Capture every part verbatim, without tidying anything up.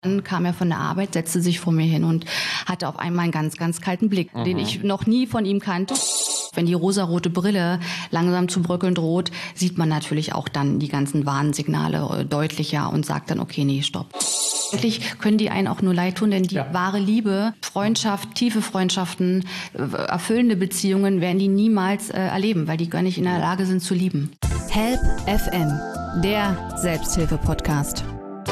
Dann kam er von der Arbeit, setzte sich vor mir hin und hatte auf einmal einen ganz, ganz kalten Blick, mhm. den ich noch nie von ihm kannte. Wenn die rosarote Brille langsam zu bröckeln droht, sieht man natürlich auch dann die ganzen Warnsignale deutlicher und sagt dann, okay, nee, stopp. Eigentlich können die einen auch nur leid tun, denn die ja. wahre Liebe, Freundschaft, tiefe Freundschaften, erfüllende Beziehungen werden die niemals äh, erleben, weil die gar nicht in der Lage sind zu lieben. Help F M, der Selbsthilfe-Podcast.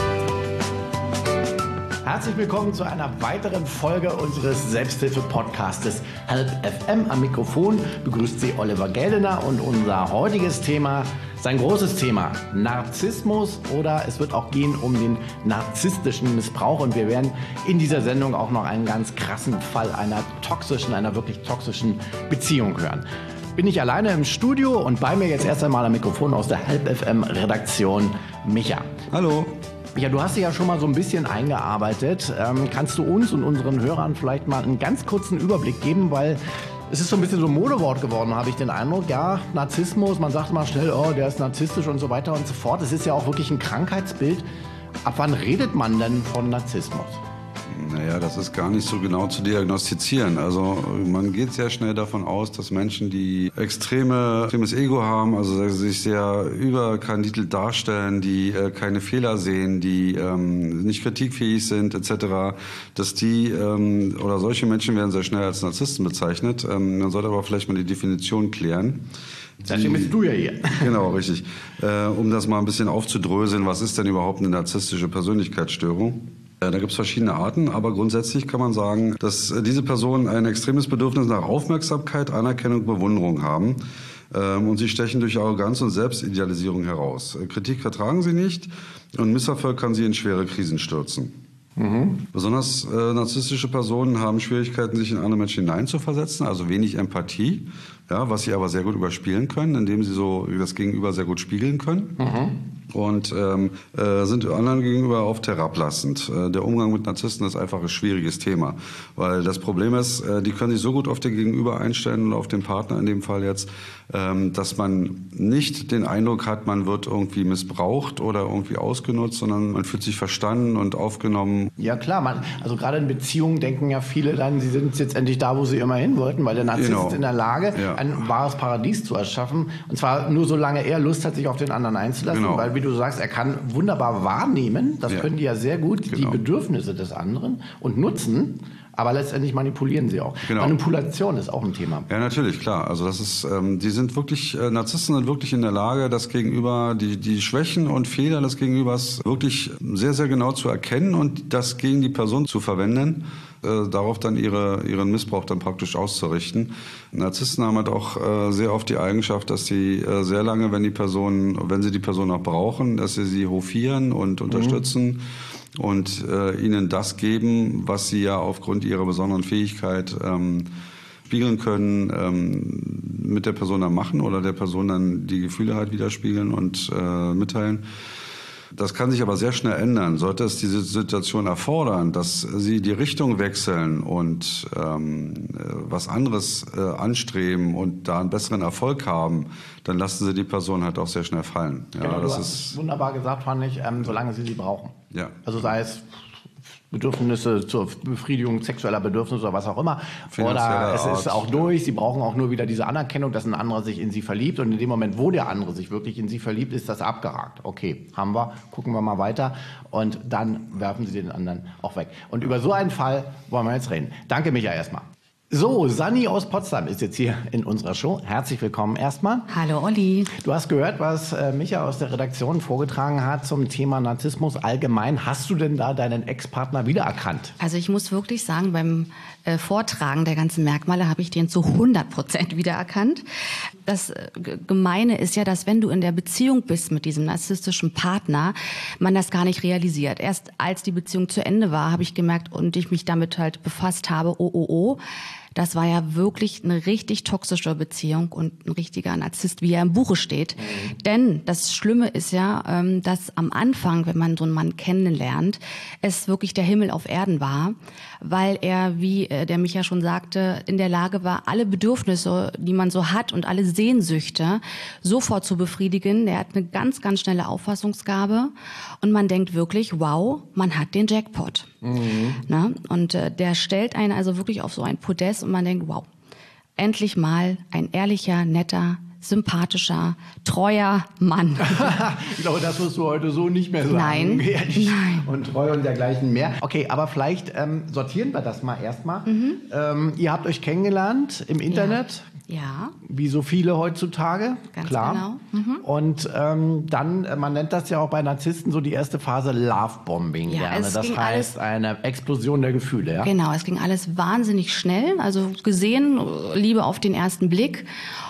Herzlich willkommen zu einer weiteren Folge unseres Selbsthilfe-Podcastes Help F M. Am Mikrofon begrüßt Sie Oliver Geldener und unser heutiges Thema ist ein großes Thema, Narzissmus, oder es wird auch gehen um den narzisstischen Missbrauch, und wir werden in dieser Sendung auch noch einen ganz krassen Fall einer toxischen, einer wirklich toxischen Beziehung hören. Bin ich alleine im Studio und bei mir jetzt erst einmal am Mikrofon aus der Help F M Redaktion Micha. Hallo. Ja, du hast dich ja schon mal so ein bisschen eingearbeitet. Ähm, kannst du uns und unseren Hörern vielleicht mal einen ganz kurzen Überblick geben, weil es ist so ein bisschen so ein Modewort geworden, habe ich den Eindruck. Ja, Narzissmus, man sagt mal schnell, oh, der ist narzisstisch und so weiter und so fort. Es ist ja auch wirklich ein Krankheitsbild. Ab wann redet man denn von Narzissmus? Naja, das ist gar nicht so genau zu diagnostizieren. Also man geht sehr schnell davon aus, dass Menschen, die extreme, extremes Ego haben, also sich sehr überkandidelt darstellen, die äh, keine Fehler sehen, die ähm, nicht kritikfähig sind et cetera, dass die ähm, oder solche Menschen werden sehr schnell als Narzissten bezeichnet. Ähm, man sollte aber vielleicht mal die Definition klären. Deswegen bist du ja hier. Genau, richtig. Äh, um das mal ein bisschen aufzudröseln, was ist denn überhaupt eine narzisstische Persönlichkeitsstörung? Da gibt es verschiedene Arten, aber grundsätzlich kann man sagen, dass diese Personen ein extremes Bedürfnis nach Aufmerksamkeit, Anerkennung, Bewunderung haben. Und sie stechen durch Arroganz und Selbstidealisierung heraus. Kritik vertragen sie nicht und Misserfolg kann sie in schwere Krisen stürzen. Mhm. Besonders äh, narzisstische Personen haben Schwierigkeiten, sich in andere Menschen hineinzuversetzen, also wenig Empathie, ja, was sie aber sehr gut überspielen können, indem sie so das Gegenüber sehr gut spiegeln können. Mhm. Und ähm, äh, sind anderen gegenüber oft herablassend. Äh, der Umgang mit Narzissten ist einfach ein schwieriges Thema, weil das Problem ist, äh, die können sich so gut auf den Gegenüber einstellen oder auf den Partner in dem Fall jetzt, ähm, dass man nicht den Eindruck hat, man wird irgendwie missbraucht oder irgendwie ausgenutzt, sondern man fühlt sich verstanden und aufgenommen. Ja klar, man, also gerade in Beziehungen denken ja viele dann, sie sind jetzt endlich da, wo sie immer hin wollten, weil der Narzisst genau. ist in der Lage, ja. ein wahres Paradies zu erschaffen, und zwar nur solange er Lust hat, sich auf den anderen einzulassen, genau. weil wie du sagst, er kann wunderbar wahrnehmen, das ja. können die ja sehr gut, genau. die Bedürfnisse des anderen und nutzen, aber letztendlich manipulieren sie auch. Genau. Manipulation ist auch ein Thema. Ja, natürlich, klar. Also das ist, ähm, die sind wirklich, äh, Narzissten sind wirklich in der Lage, das Gegenüber, die, die Schwächen und Fehler des Gegenübers wirklich sehr, sehr genau zu erkennen und das gegen die Person zu verwenden. Äh, darauf dann ihre, ihren Missbrauch dann praktisch auszurichten. Narzissten haben halt auch äh, sehr oft die Eigenschaft, dass sie äh, sehr lange, wenn die Person, wenn sie die Person noch brauchen, dass sie sie hofieren und unterstützen mhm. und äh, ihnen das geben, was sie ja aufgrund ihrer besonderen Fähigkeit ähm, spiegeln können, ähm, mit der Person dann machen oder der Person dann die Gefühle halt widerspiegeln und äh, mitteilen. Das kann sich aber sehr schnell ändern. Sollte es diese Situation erfordern, dass sie die Richtung wechseln und ähm, was anderes äh, anstreben und da einen besseren Erfolg haben, dann lassen sie die Person halt auch sehr schnell fallen. Ja, genau, das du ist hast wunderbar gesagt, fand ich, ähm, solange sie sie brauchen. Ja. Also sei es Bedürfnisse zur Befriedigung sexueller Bedürfnisse oder was auch immer. Oder es ist auch durch, sie brauchen auch nur wieder diese Anerkennung, dass ein anderer sich in sie verliebt. Und in dem Moment, wo der andere sich wirklich in sie verliebt, ist das abgehakt. Okay, haben wir, gucken wir mal weiter. Und dann werfen sie den anderen auch weg. Und über so einen Fall wollen wir jetzt reden. Danke, Micha, erstmal. So, Sanni aus Potsdam ist jetzt hier in unserer Show. Herzlich willkommen erstmal. Hallo Olli. Du hast gehört, was äh, Micha aus der Redaktion vorgetragen hat zum Thema Narzissmus allgemein. Hast du denn da deinen Ex-Partner wiedererkannt? Also ich muss wirklich sagen, beim äh, Vortragen der ganzen Merkmale habe ich den zu hundert Prozent wiedererkannt. Das äh, Gemeine ist ja, dass wenn du in der Beziehung bist mit diesem narzisstischen Partner, man das gar nicht realisiert. Erst als die Beziehung zu Ende war, habe ich gemerkt und ich mich damit halt befasst habe, oh, oh, oh, Das war ja wirklich eine richtig toxische Beziehung und ein richtiger Narzisst, wie er im Buche steht. Mhm. Denn das Schlimme ist ja, dass am Anfang, wenn man so einen Mann kennenlernt, es wirklich der Himmel auf Erden war, weil er, wie der Micha schon sagte, in der Lage war, alle Bedürfnisse, die man so hat und alle Sehnsüchte sofort zu befriedigen. Er hat eine ganz, ganz schnelle Auffassungsgabe und man denkt wirklich, wow, man hat den Jackpot. Mhm. Na? Und äh, der stellt einen also wirklich auf so ein Podest und man denkt, wow, endlich mal ein ehrlicher, netter, sympathischer, treuer Mann. Ich glaube, das wirst du heute so nicht mehr sagen. Nein, Ehrlich nein. Und treu und dergleichen mehr. Okay, aber vielleicht ähm, sortieren wir das mal erstmal. Mhm. Ähm, ihr habt euch kennengelernt im Internet. Ja. Ja. Wie so viele heutzutage. Ganz klar. genau. Mhm. Und ähm, dann, man nennt das ja auch bei Narzissten so die erste Phase Lovebombing. Ja, gerne. es Das ging heißt eine Explosion der Gefühle. Ja? Genau, es ging alles wahnsinnig schnell. Also gesehen, Liebe auf den ersten Blick.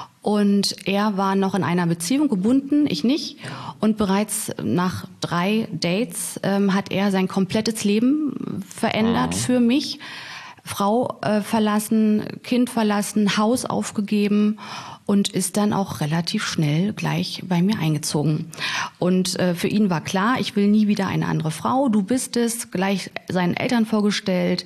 Und er war noch in einer Beziehung gebunden, ich nicht. Und bereits nach drei Dates ähm, hat er sein komplettes Leben verändert mhm. für mich. Frau äh, verlassen, Kind verlassen, Haus aufgegeben und ist dann auch relativ schnell gleich bei mir eingezogen. Und äh, für ihn war klar, ich will nie wieder eine andere Frau, du bist es, gleich seinen Eltern vorgestellt,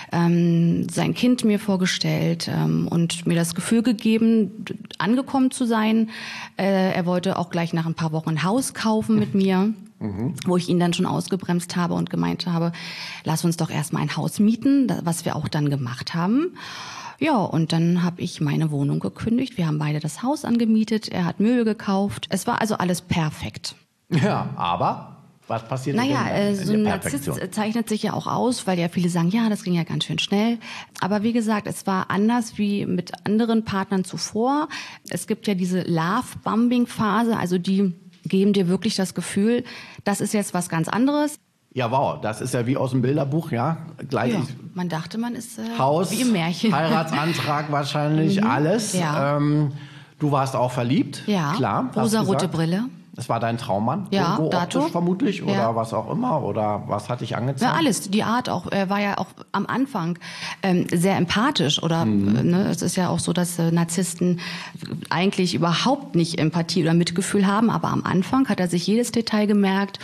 ähm, sein Kind mir vorgestellt ähm, und mir das Gefühl gegeben, angekommen zu sein. Äh, er wollte auch gleich nach ein paar Wochen ein Haus kaufen mit mir. Mhm. Wo ich ihn dann schon ausgebremst habe und gemeint habe, lass uns doch erstmal ein Haus mieten, was wir auch dann gemacht haben. Ja, und dann habe ich meine Wohnung gekündigt. Wir haben beide das Haus angemietet, er hat Möbel gekauft. Es war also alles perfekt. Ja, aber was passiert naja, denn in, in so ein Narzisst zeichnet sich ja auch aus, weil ja viele sagen, ja, das ging ja ganz schön schnell. Aber wie gesagt, es war anders wie mit anderen Partnern zuvor. Es gibt ja diese Love-Bombing-Phase, also die geben dir wirklich das Gefühl, das ist jetzt was ganz anderes. Ja, wow, das ist ja wie aus dem Bilderbuch, ja. Gleich ja, man dachte, man ist äh, Haus, wie im Märchen. Heiratsantrag wahrscheinlich, mhm. alles. Ja. Ähm, du warst auch verliebt, ja. klar. Rosarote Brille. Das war dein Traummann? Ja, Irgendwo dato. Optisch vermutlich oder ja. was auch immer? Oder was hat dich angezogen? Ja, alles. Die Art auch. Er war ja auch am Anfang ähm, sehr empathisch. Oder mhm. äh, ne, es ist ja auch so, dass äh, Narzissten eigentlich überhaupt nicht Empathie oder Mitgefühl haben. Aber am Anfang hat er sich jedes Detail gemerkt,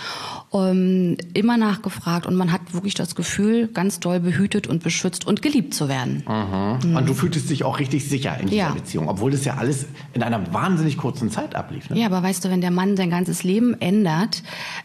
ähm, immer nachgefragt. Und man hat wirklich das Gefühl, ganz doll behütet und beschützt und geliebt zu werden. Mhm. Mhm. Und du fühltest dich auch richtig sicher in dieser ja. Beziehung. Obwohl das ja alles in einer wahnsinnig kurzen Zeit ablief. Ne? Ja, aber weißt du, wenn der Mann sein ganzes Leben ändert,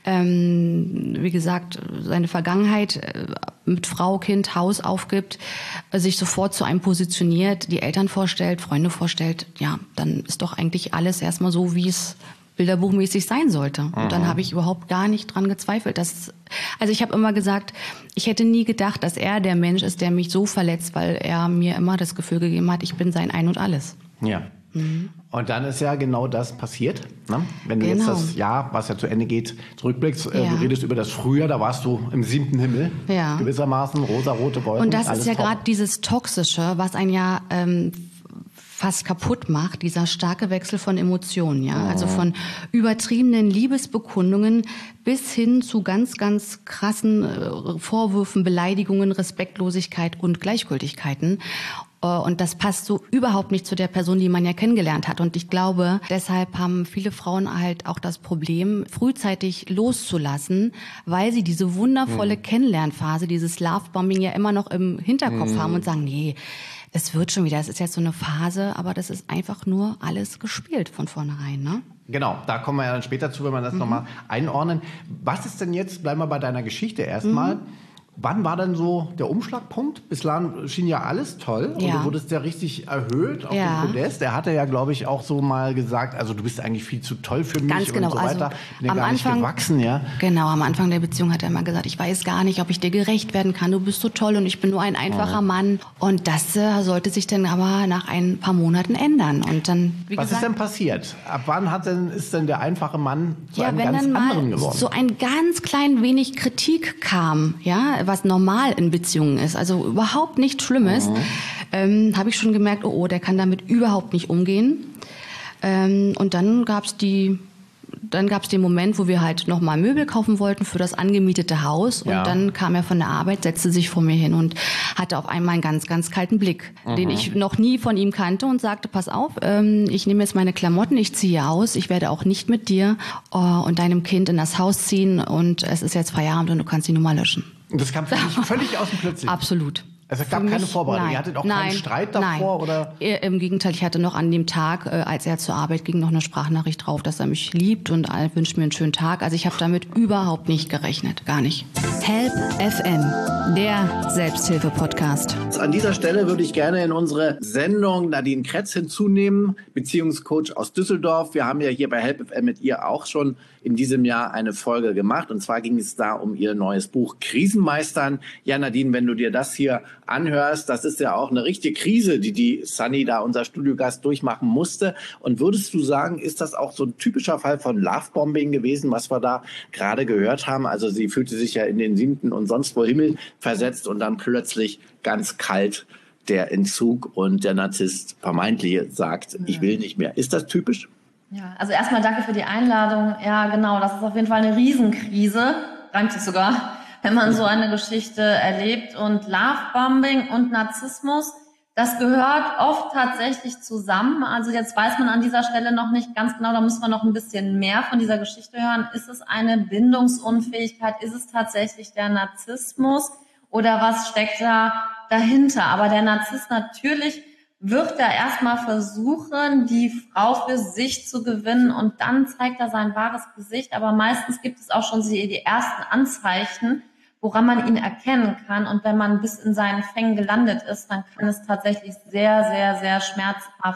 ähm, wie gesagt, seine Vergangenheit äh, mit Frau, Kind, Haus aufgibt, äh, sich sofort zu einem positioniert, die Eltern vorstellt, Freunde vorstellt, ja, dann ist doch eigentlich alles erstmal so, wie es bilderbuchmäßig sein sollte. Und dann habe ich überhaupt gar nicht dran gezweifelt. Dass, also ich habe immer gesagt, ich hätte nie gedacht, dass er der Mensch ist, der mich so verletzt, weil er mir immer das Gefühl gegeben hat, ich bin sein Ein und Alles. Ja. Mhm. Und dann ist ja genau das passiert. Ne? Wenn du genau. jetzt das Jahr, was ja zu Ende geht, zurückblickst, äh, ja. du redest über das Frühjahr, da warst du im siebten Himmel, ja. gewissermaßen, rosa-rote Wolken. Und das alles ist ja top. gerade dieses Toxische, was ein ja ähm, fast kaputt macht, dieser starke Wechsel von Emotionen, ja, oh. also von übertriebenen Liebesbekundungen bis hin zu ganz, ganz krassen äh, Vorwürfen, Beleidigungen, Respektlosigkeit und Gleichgültigkeiten. Und das passt so überhaupt nicht zu der Person, die man ja kennengelernt hat. Und ich glaube, deshalb haben viele Frauen halt auch das Problem, frühzeitig loszulassen, weil sie diese wundervolle mhm. Kennenlernphase, dieses Lovebombing ja immer noch im Hinterkopf mhm. haben und sagen, nee, es wird schon wieder, es ist jetzt so eine Phase, aber das ist einfach nur alles gespielt von vornherein, ne? Genau, da kommen wir ja dann später zu, wenn wir das mhm. nochmal einordnen. Was ist denn jetzt, bleiben wir bei deiner Geschichte erstmal, mhm. wann war denn so der Umschlagpunkt? Bislang schien ja alles toll ja. und du wurdest ja richtig erhöht auf ja. dem Podest. Er hatte ja, glaube ich, auch so mal gesagt, also du bist eigentlich viel zu toll für mich Ganz genau. und so weiter. Also, bin ja am gar Anfang, nicht gewachsen, ja. Genau, am Anfang der Beziehung hat er immer gesagt, ich weiß gar nicht, ob ich dir gerecht werden kann. Du bist so toll und ich bin nur ein einfacher oh. Mann. Und das äh, sollte sich dann aber nach ein paar Monaten ändern. Und dann, wie Was gesagt, ist denn passiert? Ab wann hat denn, ist denn der einfache Mann zu ja, einem wenn ganz dann anderen mal geworden? so ein ganz klein wenig Kritik kam, ja, was normal in Beziehungen ist, also überhaupt nichts Schlimmes, mhm. ähm, habe ich schon gemerkt, oh, oh, der kann damit überhaupt nicht umgehen. Ähm, und dann gab es die dann gab es den Moment, wo wir halt nochmal Möbel kaufen wollten für das angemietete Haus. Und Ja. dann kam er von der Arbeit, setzte sich vor mir hin und hatte auf einmal einen ganz, ganz kalten Blick, mhm. den ich noch nie von ihm kannte und sagte, pass auf, ähm, ich nehme jetzt meine Klamotten, ich ziehe aus, ich werde auch nicht mit dir äh, und deinem Kind in das Haus ziehen und es ist jetzt Feierabend und du kannst die Nummer löschen. Und das kam für dich völlig aus dem Plötzlichen? Absolut. Also es gab Für keine mich, Vorbereitung, nein, ihr hattet auch nein, keinen Streit davor? Nein. Oder? Äh, Im Gegenteil, ich hatte noch an dem Tag, äh, als er zur Arbeit ging, noch eine Sprachnachricht drauf, dass er mich liebt und äh, wünscht mir einen schönen Tag. Also ich habe damit überhaupt nicht gerechnet, gar nicht. Help F M, der Selbsthilfe-Podcast. An dieser Stelle würde ich gerne in unsere Sendung Nadine Kretz hinzunehmen, Beziehungscoach aus Düsseldorf. Wir haben ja hier bei Help F M mit ihr auch schon in diesem Jahr eine Folge gemacht. Und zwar ging es da um ihr neues Buch Krisenmeistern. Ja, Nadine, wenn du dir das hier anhörst, das ist ja auch eine richtige Krise, die die Sunny, da unser Studiogast, durchmachen musste. Und würdest du sagen, ist das auch so ein typischer Fall von Lovebombing gewesen, was wir da gerade gehört haben? Also sie fühlte sich ja in den siebten und sonst wo Himmel versetzt und dann plötzlich ganz kalt der Entzug und der Narzisst vermeintlich sagt, ich will nicht mehr. Ist das typisch? Ja, also erstmal danke für die Einladung. Ja, genau, das ist auf jeden Fall eine Riesenkrise, reimt sich sogar, wenn man so eine Geschichte erlebt. Und Lovebombing und Narzissmus, das gehört oft tatsächlich zusammen. Also jetzt weiß man an dieser Stelle noch nicht ganz genau, da müssen wir noch ein bisschen mehr von dieser Geschichte hören. Ist es eine Bindungsunfähigkeit? Ist es tatsächlich der Narzissmus? Oder was steckt da dahinter? Aber der Narzisst natürlich wird er erstmal versuchen, die Frau für sich zu gewinnen und dann zeigt er sein wahres Gesicht. Aber meistens gibt es auch schon die ersten Anzeichen, woran man ihn erkennen kann. Und wenn man bis in seinen Fängen gelandet ist, dann kann es tatsächlich sehr, sehr, sehr schmerzhaft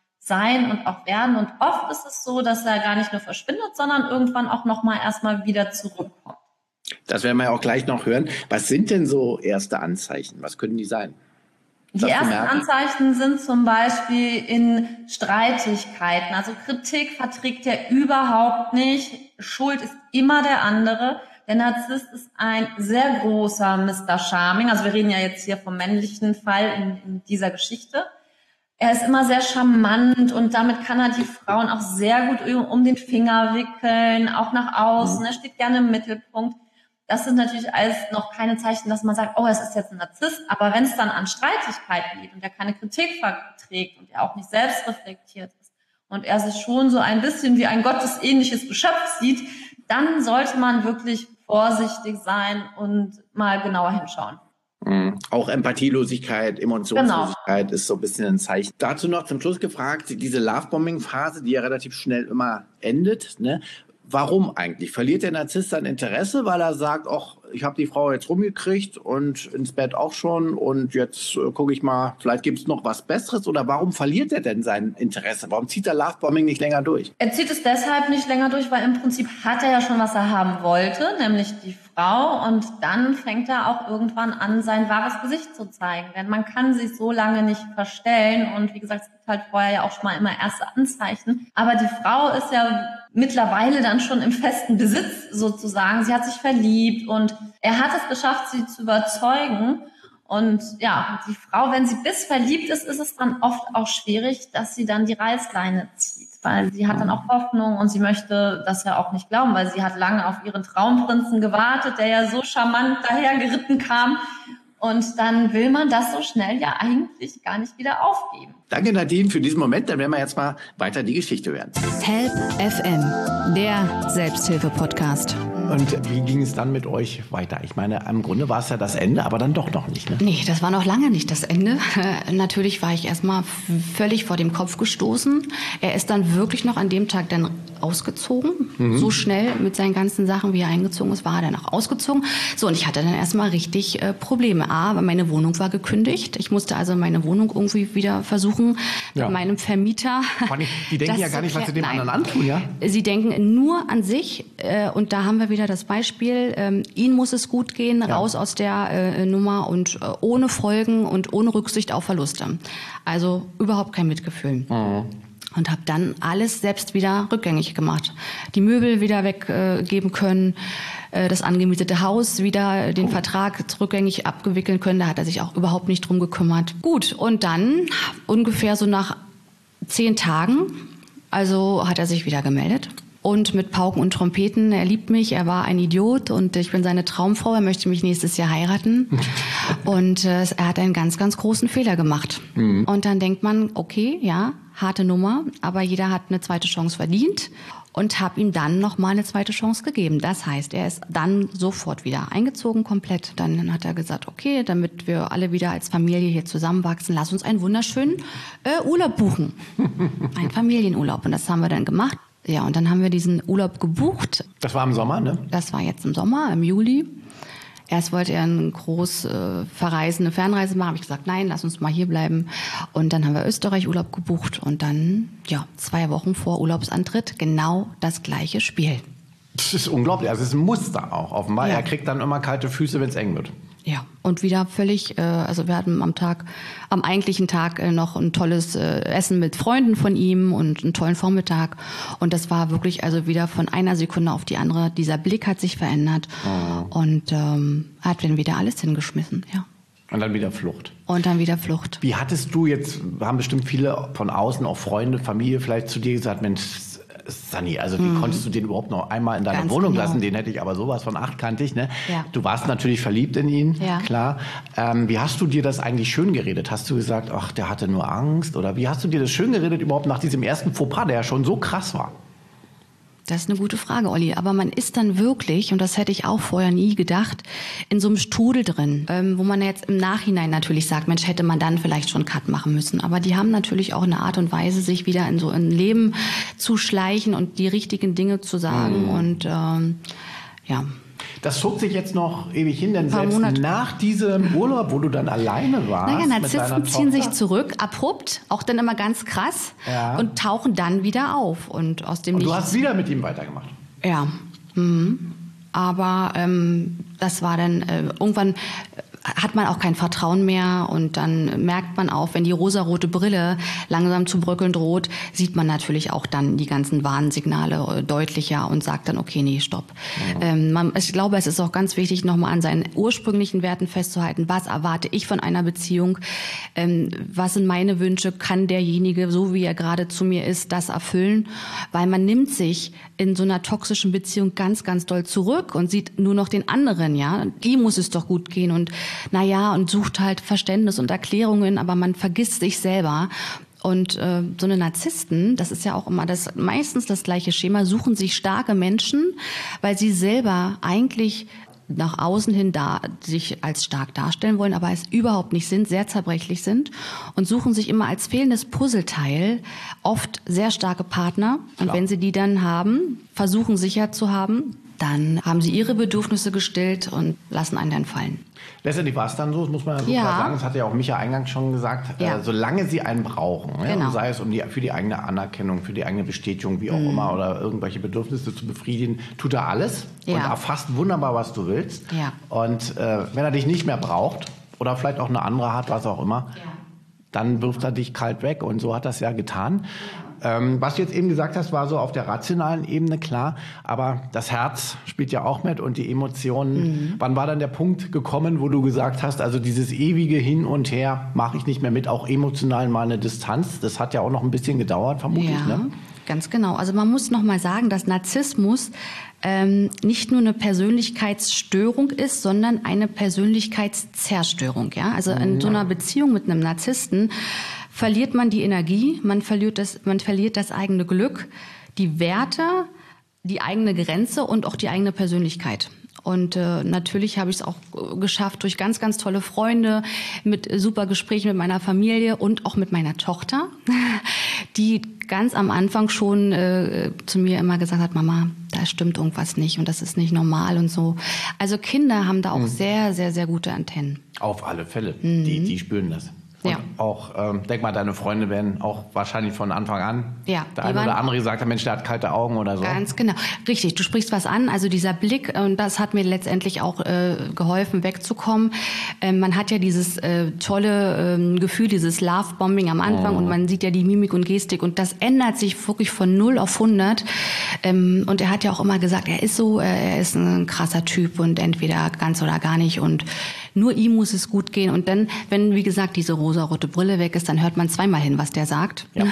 sein und auch werden. Und oft ist es so, dass er gar nicht nur verschwindet, sondern irgendwann auch nochmal erstmal wieder zurückkommt. Das werden wir ja auch gleich noch hören. Was sind denn so erste Anzeichen? Was können die sein? Die ersten Anzeichen sind zum Beispiel in Streitigkeiten. Also Kritik verträgt er überhaupt nicht. Schuld ist immer der andere. Der Narzisst ist ein sehr großer Mister Charming. Also wir reden ja jetzt hier vom männlichen Fall in, in dieser Geschichte. Er ist immer sehr charmant und damit kann er die Frauen auch sehr gut um den Finger wickeln, auch nach außen. Er steht gerne im Mittelpunkt. Das sind natürlich alles noch keine Zeichen, dass man sagt, oh, es ist jetzt ein Narzisst. Aber wenn es dann an Streitigkeiten geht und er keine Kritik verträgt und er auch nicht selbst reflektiert ist und er sich schon so ein bisschen wie ein gottesähnliches Geschöpf sieht, dann sollte man wirklich vorsichtig sein und mal genauer hinschauen. Mhm. Auch Empathielosigkeit, Emotionslosigkeit genau. ist so ein bisschen ein Zeichen. Dazu noch zum Schluss gefragt, diese Lovebombing-Phase, die ja relativ schnell immer endet, ne? Warum eigentlich? Verliert der Narzisst sein Interesse, weil er sagt, ach, ich habe die Frau jetzt rumgekriegt und ins Bett auch schon und jetzt äh, gucke ich mal, vielleicht gibt es noch was Besseres? Oder warum verliert er denn sein Interesse? Warum zieht der Lovebombing nicht länger durch? Er zieht es deshalb nicht länger durch, weil im Prinzip hat er ja schon, was er haben wollte, nämlich die Frau. Und dann fängt er auch irgendwann an, sein wahres Gesicht zu zeigen. Denn man kann sich so lange nicht verstellen. Und wie gesagt, es gibt halt vorher ja auch schon mal immer erste Anzeichen. Aber die Frau ist ja mittlerweile dann schon im festen Besitz sozusagen. Sie hat sich verliebt und er hat es geschafft, sie zu überzeugen. Und ja, die Frau, wenn sie bis verliebt ist, ist es dann oft auch schwierig, dass sie dann die Reißleine zieht. Weil sie hat dann auch Hoffnung und sie möchte das ja auch nicht glauben, weil sie hat lange auf ihren Traumprinzen gewartet, der ja so charmant dahergeritten kam. Und dann will man das so schnell ja eigentlich gar nicht wieder aufgeben. Danke Nadine für diesen Moment. Dann werden wir jetzt mal weiter die Geschichte hören. Help F M, der Selbsthilfe-Podcast. Und wie ging es dann mit euch weiter? Ich meine, im Grunde war es ja das Ende, aber dann doch noch nicht, ne? Nee, das war noch lange nicht das Ende. Äh, natürlich war ich erstmal völlig vor dem Kopf gestoßen. Er ist dann wirklich noch an dem Tag dann ausgezogen. Mhm. So schnell mit seinen ganzen Sachen, wie er eingezogen ist, war er dann auch ausgezogen. So, und ich hatte dann erstmal richtig äh, Probleme. A, meine Wohnung war gekündigt. Ich musste also meine Wohnung irgendwie wieder versuchen, ja. mit meinem Vermieter. Die denken ja gar nicht, was sie dem Nein. anderen antun, ja? Sie denken nur an sich. Äh, und da haben wir wieder das Beispiel, ähm, ihnen muss es gut gehen, ja. raus aus der äh, Nummer und äh, ohne Folgen und ohne Rücksicht auf Verluste. Also überhaupt kein Mitgefühl. Mhm. Und habe dann alles selbst wieder rückgängig gemacht. Die Möbel wieder weggeben äh, können, äh, das angemietete Haus wieder den oh. Vertrag rückgängig abgewickeln können. Da hat er sich auch überhaupt nicht drum gekümmert. Gut, und dann ungefähr so nach zehn Tagen, also hat er sich wieder gemeldet. und mit Pauken und Trompeten. Er liebt mich, er war ein Idiot und ich bin seine Traumfrau. Er möchte mich nächstes Jahr heiraten. Und äh, er hat einen ganz, ganz großen Fehler gemacht. Mhm. Und dann denkt man, okay, ja, harte Nummer, aber jeder hat eine zweite Chance verdient. Und habe ihm dann nochmal eine zweite Chance gegeben. Das heißt, er ist dann sofort wieder eingezogen komplett. Dann hat er gesagt, okay, damit wir alle wieder als Familie hier zusammenwachsen, lass uns einen wunderschönen äh, Urlaub buchen. Ein Familienurlaub. Und das haben wir dann gemacht. Ja, und dann haben wir diesen Urlaub gebucht. Das war im Sommer, ne? Das war jetzt im Sommer, im Juli. Erst wollte er eine groß äh, verreisende Fernreise machen. Habe ich gesagt, nein, lass uns mal hier bleiben. Und dann haben wir Österreich Urlaub gebucht. Und dann, ja, zwei Wochen vor Urlaubsantritt, genau das gleiche Spiel. Das ist unglaublich. Also es ist ein Muster auch offenbar. Ja. Er kriegt dann immer kalte Füße, wenn es eng wird. Ja, und wieder völlig, äh, also wir hatten am Tag, am eigentlichen Tag äh, noch ein tolles äh, Essen mit Freunden von ihm und einen tollen Vormittag. Und das war wirklich also wieder von einer Sekunde auf die andere. Dieser Blick hat sich verändert oh. und ähm, hat dann wieder alles hingeschmissen, ja. Und dann wieder Flucht. Und dann wieder Flucht. Wie hattest du jetzt, haben bestimmt viele von außen, auch Freunde, Familie vielleicht zu dir gesagt, Mensch, Sunny, also wie mhm. konntest du den überhaupt noch einmal in deiner Ganz Wohnung genau. lassen? Den hätte ich aber sowas von achtkantig. Ne? Ja. Du warst natürlich verliebt in ihn, ja. klar. Ähm, wie hast du dir das eigentlich schön geredet? Hast du gesagt, ach, der hatte nur Angst? Oder wie hast du dir das schön geredet überhaupt nach diesem ersten Fauxpas, der ja schon so krass war? Das ist eine gute Frage, Olli. Aber man ist dann wirklich, und das hätte ich auch vorher nie gedacht, in so einem Strudel drin, ähm, wo man jetzt im Nachhinein natürlich sagt, Mensch, hätte man dann vielleicht schon einen Cut machen müssen. Aber die haben natürlich auch eine Art und Weise, sich wieder in so ein Leben zu schleichen und die richtigen Dinge zu sagen. Mhm. Und ähm, ja. Das zog sich jetzt noch ewig hin, denn selbst Monate. Nach diesem Urlaub, wo du dann alleine warst. Naja, Narzissten ziehen sich zurück, abrupt, auch dann immer ganz krass ja. und tauchen dann wieder auf. Und aus dem und du Nichts. Hast wieder mit ihm weitergemacht? Ja. Mhm. Aber ähm, das war dann äh, irgendwann. Hat man auch kein Vertrauen mehr und dann merkt man auch, wenn die rosarote Brille langsam zu bröckeln droht, sieht man natürlich auch dann die ganzen Warnsignale deutlicher und sagt dann, okay, nee, stopp. Ja. Ähm, man, ich glaube, es ist auch ganz wichtig, nochmal an seinen ursprünglichen Werten festzuhalten. Was erwarte ich von einer Beziehung? Ähm, was sind meine Wünsche? Kann derjenige, so wie er gerade zu mir ist, das erfüllen? Weil man nimmt sich in so einer toxischen Beziehung ganz, ganz doll zurück und sieht nur noch den anderen, ja. Die muss es doch gut gehen und naja, und sucht halt Verständnis und Erklärungen, aber man vergisst sich selber. Und äh, so eine Narzissten, das ist ja auch immer das meistens das gleiche Schema, suchen sich starke Menschen, weil sie selber eigentlich nach außen hin da sich als stark darstellen wollen, aber es überhaupt nicht sind, sehr zerbrechlich sind und suchen sich immer als fehlendes Puzzleteil oft sehr starke Partner. Und Klar. wenn sie die dann haben, versuchen sicher zu haben, dann haben sie ihre Bedürfnisse gestillt und lassen einen dann fallen. Letztendlich war es dann so, das muss man so ja. klar sagen, das hat ja auch Micha eingangs schon gesagt, ja. äh, solange sie einen brauchen, ja, genau. sei es um die, für die eigene Anerkennung, für die eigene Bestätigung, wie auch mhm. immer, oder irgendwelche Bedürfnisse zu befriedigen, tut er alles ja. und erfasst wunderbar, was du willst. Ja. Und äh, wenn er dich nicht mehr braucht oder vielleicht auch eine andere hat, was auch immer, ja. dann wirft er dich kalt weg und so hat er es ja getan. Ähm, was du jetzt eben gesagt hast, war so auf der rationalen Ebene klar, aber das Herz spielt ja auch mit und die Emotionen. Mhm. Wann war dann der Punkt gekommen, wo du gesagt hast, also dieses ewige Hin und Her mache ich nicht mehr mit, auch emotional mal eine Distanz? Das hat ja auch noch ein bisschen gedauert, vermutlich, ja, ne? Ganz genau. Also man muss noch mal sagen, dass Narzissmus ähm, nicht nur eine Persönlichkeitsstörung ist, sondern eine Persönlichkeitszerstörung. Ja? Also in ja. so einer Beziehung mit einem Narzissten verliert man die Energie, man verliert das, man verliert das eigene Glück, die Werte, die eigene Grenze und auch die eigene Persönlichkeit. Und äh, natürlich habe ich es auch geschafft durch ganz, ganz tolle Freunde, mit super Gesprächen mit meiner Familie und auch mit meiner Tochter, die ganz am Anfang schon äh, zu mir immer gesagt hat, Mama, da stimmt irgendwas nicht und das ist nicht normal und so. Also Kinder haben da auch mhm. sehr, sehr, sehr gute Antennen. Auf alle Fälle, mhm. die, die spüren das. Und ja. auch, ähm, denk mal, deine Freunde werden auch wahrscheinlich von Anfang an ja, der eine oder andere gesagt, der Mensch, der hat kalte Augen oder so. Ganz genau. Richtig, du sprichst was an. Also dieser Blick, und das hat mir letztendlich auch äh, geholfen, wegzukommen. Ähm, man hat ja dieses äh, tolle ähm, Gefühl, dieses Love-Bombing am Anfang oh. und man sieht ja die Mimik und Gestik und das ändert sich wirklich von null auf hundert. Ähm, und er hat ja auch immer gesagt, er ist so, äh, er ist ein krasser Typ und entweder ganz oder gar nicht und nur ihm muss es gut gehen. Und dann, wenn, wie gesagt, diese rosarote Brille weg ist, dann hört man zweimal hin, was der sagt. Ja.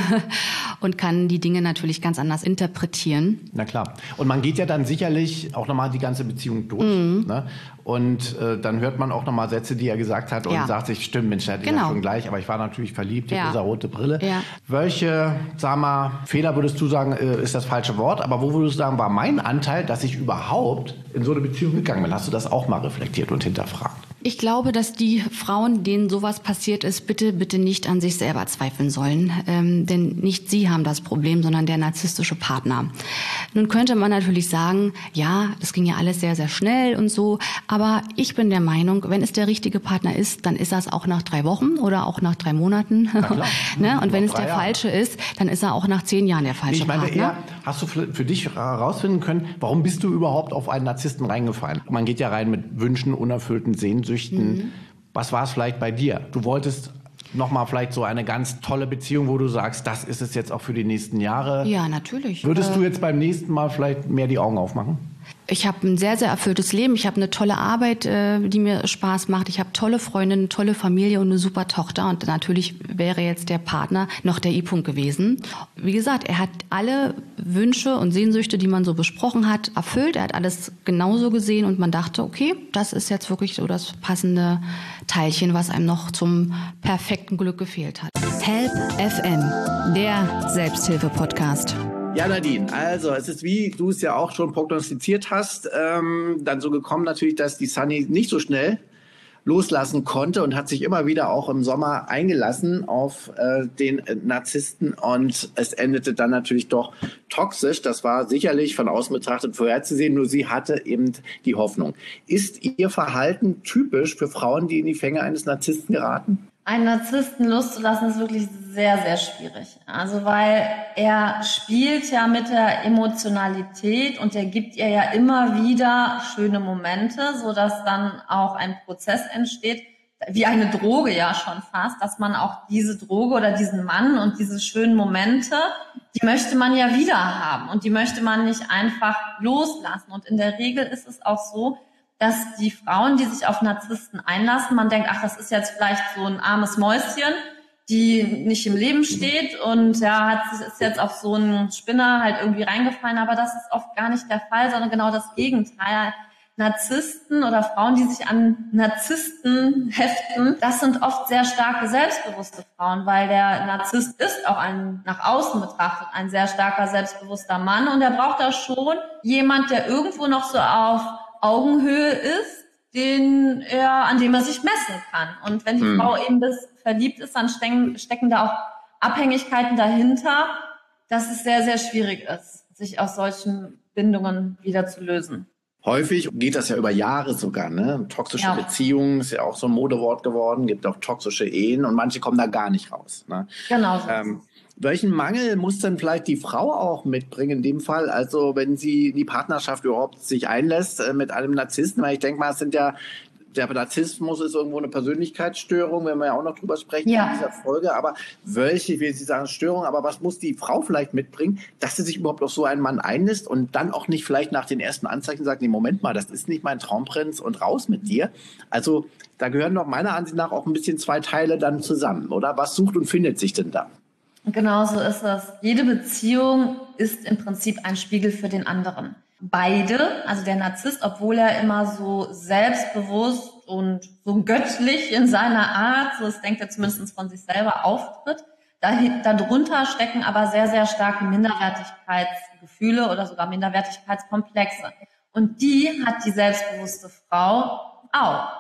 Und kann die Dinge natürlich ganz anders interpretieren. Na klar. Und man geht ja dann sicherlich auch nochmal die ganze Beziehung durch. Mhm. Ne? Und äh, dann hört man auch nochmal Sätze, die er gesagt hat und ja. sagt sich, stimmt, Mensch, der hat genau. ja schon gleich, aber ich war natürlich verliebt, die ja. rosarote Brille. Ja. Welche, sag mal, Fehler würdest du sagen, äh, ist das falsche Wort, aber wo würdest du sagen, war mein Anteil, dass ich überhaupt in so eine Beziehung gegangen bin? Hast du das auch mal reflektiert und hinterfragt? Ich glaube, dass die Frauen, denen sowas passiert ist, bitte, bitte nicht an sich selber zweifeln sollen. Ähm, denn nicht sie haben das Problem, sondern der narzisstische Partner. Nun könnte man natürlich sagen, ja, das ging ja alles sehr, sehr schnell und so. Aber ich bin der Meinung, wenn es der richtige Partner ist, dann ist das auch nach drei Wochen oder auch nach drei Monaten. ne? Und wenn es der Jahre. falsche ist, dann ist er auch nach zehn Jahren der falsche ich meine Partner. Eher, hast du für dich herausfinden können, warum bist du überhaupt auf einen Narzissten reingefallen? Man geht ja rein mit Wünschen, unerfüllten Sehnsüchten. Mhm. Was war es vielleicht bei dir? Du wolltest nochmal vielleicht so eine ganz tolle Beziehung, wo du sagst, das ist es jetzt auch für die nächsten Jahre. Ja, natürlich. Würdest du jetzt beim nächsten Mal vielleicht mehr die Augen aufmachen? Ich habe ein sehr, sehr erfülltes Leben. Ich habe eine tolle Arbeit, äh, die mir Spaß macht. Ich habe tolle Freundinnen, eine tolle Familie und eine super Tochter. Und natürlich wäre jetzt der Partner noch der I-Punkt gewesen. Wie gesagt, er hat alle Wünsche und Sehnsüchte, die man so besprochen hat, erfüllt. Er hat alles genauso gesehen und man dachte, okay, das ist jetzt wirklich so das passende Teilchen, was einem noch zum perfekten Glück gefehlt hat. Help F M, der Selbsthilfe-Podcast. Ja, Nadine, also es ist, wie du es ja auch schon prognostiziert hast, ähm, dann so gekommen natürlich, dass die Sunny nicht so schnell loslassen konnte und hat sich immer wieder auch im Sommer eingelassen auf äh, den Narzissten und es endete dann natürlich doch toxisch. Das war sicherlich von außen betrachtet vorherzusehen, nur sie hatte eben die Hoffnung. Ist ihr Verhalten typisch für Frauen, die in die Fänge eines Narzissten geraten? Einen Narzissten loszulassen ist wirklich sehr, sehr schwierig. Also weil er spielt ja mit der Emotionalität und er gibt ihr ja immer wieder schöne Momente, sodass dann auch ein Prozess entsteht, wie eine Droge ja schon fast, dass man auch diese Droge oder diesen Mann und diese schönen Momente, die möchte man ja wieder haben und die möchte man nicht einfach loslassen. Und in der Regel ist es auch so, dass die Frauen, die sich auf Narzissten einlassen, man denkt, ach, das ist jetzt vielleicht so ein armes Mäuschen, die nicht im Leben steht und ja, hat, ist jetzt auf so einen Spinner halt irgendwie reingefallen, aber das ist oft gar nicht der Fall, sondern genau das Gegenteil. Narzissten oder Frauen, die sich an Narzissten heften, das sind oft sehr starke, selbstbewusste Frauen, weil der Narzisst ist auch ein, nach außen betrachtet, ein sehr starker, selbstbewusster Mann und er braucht da schon jemand, der irgendwo noch so auf Augenhöhe ist, den er, an dem er sich messen kann. Und wenn die hm. Frau eben bis verliebt ist, dann stecken, stecken da auch Abhängigkeiten dahinter, dass es sehr, sehr schwierig ist, sich aus solchen Bindungen wieder zu lösen. Häufig geht das ja über Jahre sogar, ne? Toxische ja. Beziehungen ist ja auch so ein Modewort geworden, gibt auch toxische Ehen und manche kommen da gar nicht raus. Ne? Genau so. Ähm, welchen Mangel muss denn vielleicht die Frau auch mitbringen in dem Fall, also wenn sie in die Partnerschaft überhaupt sich einlässt äh, mit einem Narzissten, weil ich denke mal, es sind ja, der Narzissmus ist irgendwo eine Persönlichkeitsstörung, wenn wir ja auch noch drüber sprechen ja. in dieser Folge, aber welche, ich will nicht sagen Störung, aber was muss die Frau vielleicht mitbringen, dass sie sich überhaupt auf so einen Mann einlässt und dann auch nicht vielleicht nach den ersten Anzeichen sagt, nee, Moment mal, das ist nicht mein Traumprinz und raus mit dir. Also da gehören doch meiner Ansicht nach auch ein bisschen zwei Teile dann zusammen, oder? Was sucht und findet sich denn da? Genau so ist es. Jede Beziehung ist im Prinzip ein Spiegel für den anderen. Beide, also der Narzisst, obwohl er immer so selbstbewusst und so göttlich in seiner Art, so das denkt er zumindest von sich selber, auftritt, darunter stecken aber sehr, sehr starke Minderwertigkeitsgefühle oder sogar Minderwertigkeitskomplexe. Und die hat die selbstbewusste Frau auch.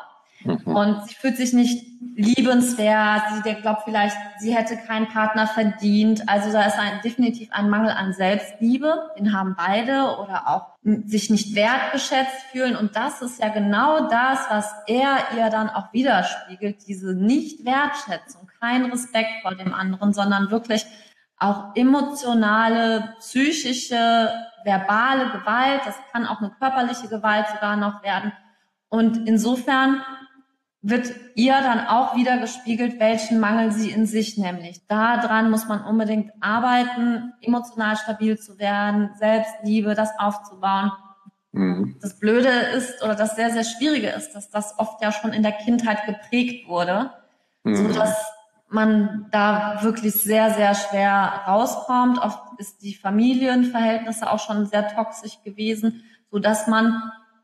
Und sie fühlt sich nicht liebenswert, sie glaubt vielleicht, sie hätte keinen Partner verdient. Also da ist ein, definitiv ein Mangel an Selbstliebe, den haben beide, oder auch sich nicht wertgeschätzt fühlen. Und das ist ja genau das, was er ihr dann auch widerspiegelt, diese Nicht-Wertschätzung, kein Respekt vor dem anderen, sondern wirklich auch emotionale, psychische, verbale Gewalt. Das kann auch eine körperliche Gewalt sogar noch werden. Und insofern wird ihr dann auch wieder gespiegelt, welchen Mangel sie in sich nämlich. Daran muss man unbedingt arbeiten, emotional stabil zu werden, Selbstliebe, das aufzubauen. Mhm. Das Blöde ist, oder das sehr, sehr Schwierige ist, dass das oft ja schon in der Kindheit geprägt wurde, mhm. sodass man da wirklich sehr, sehr schwer rauskommt. Oft ist die Familienverhältnisse auch schon sehr toxisch gewesen, so dass man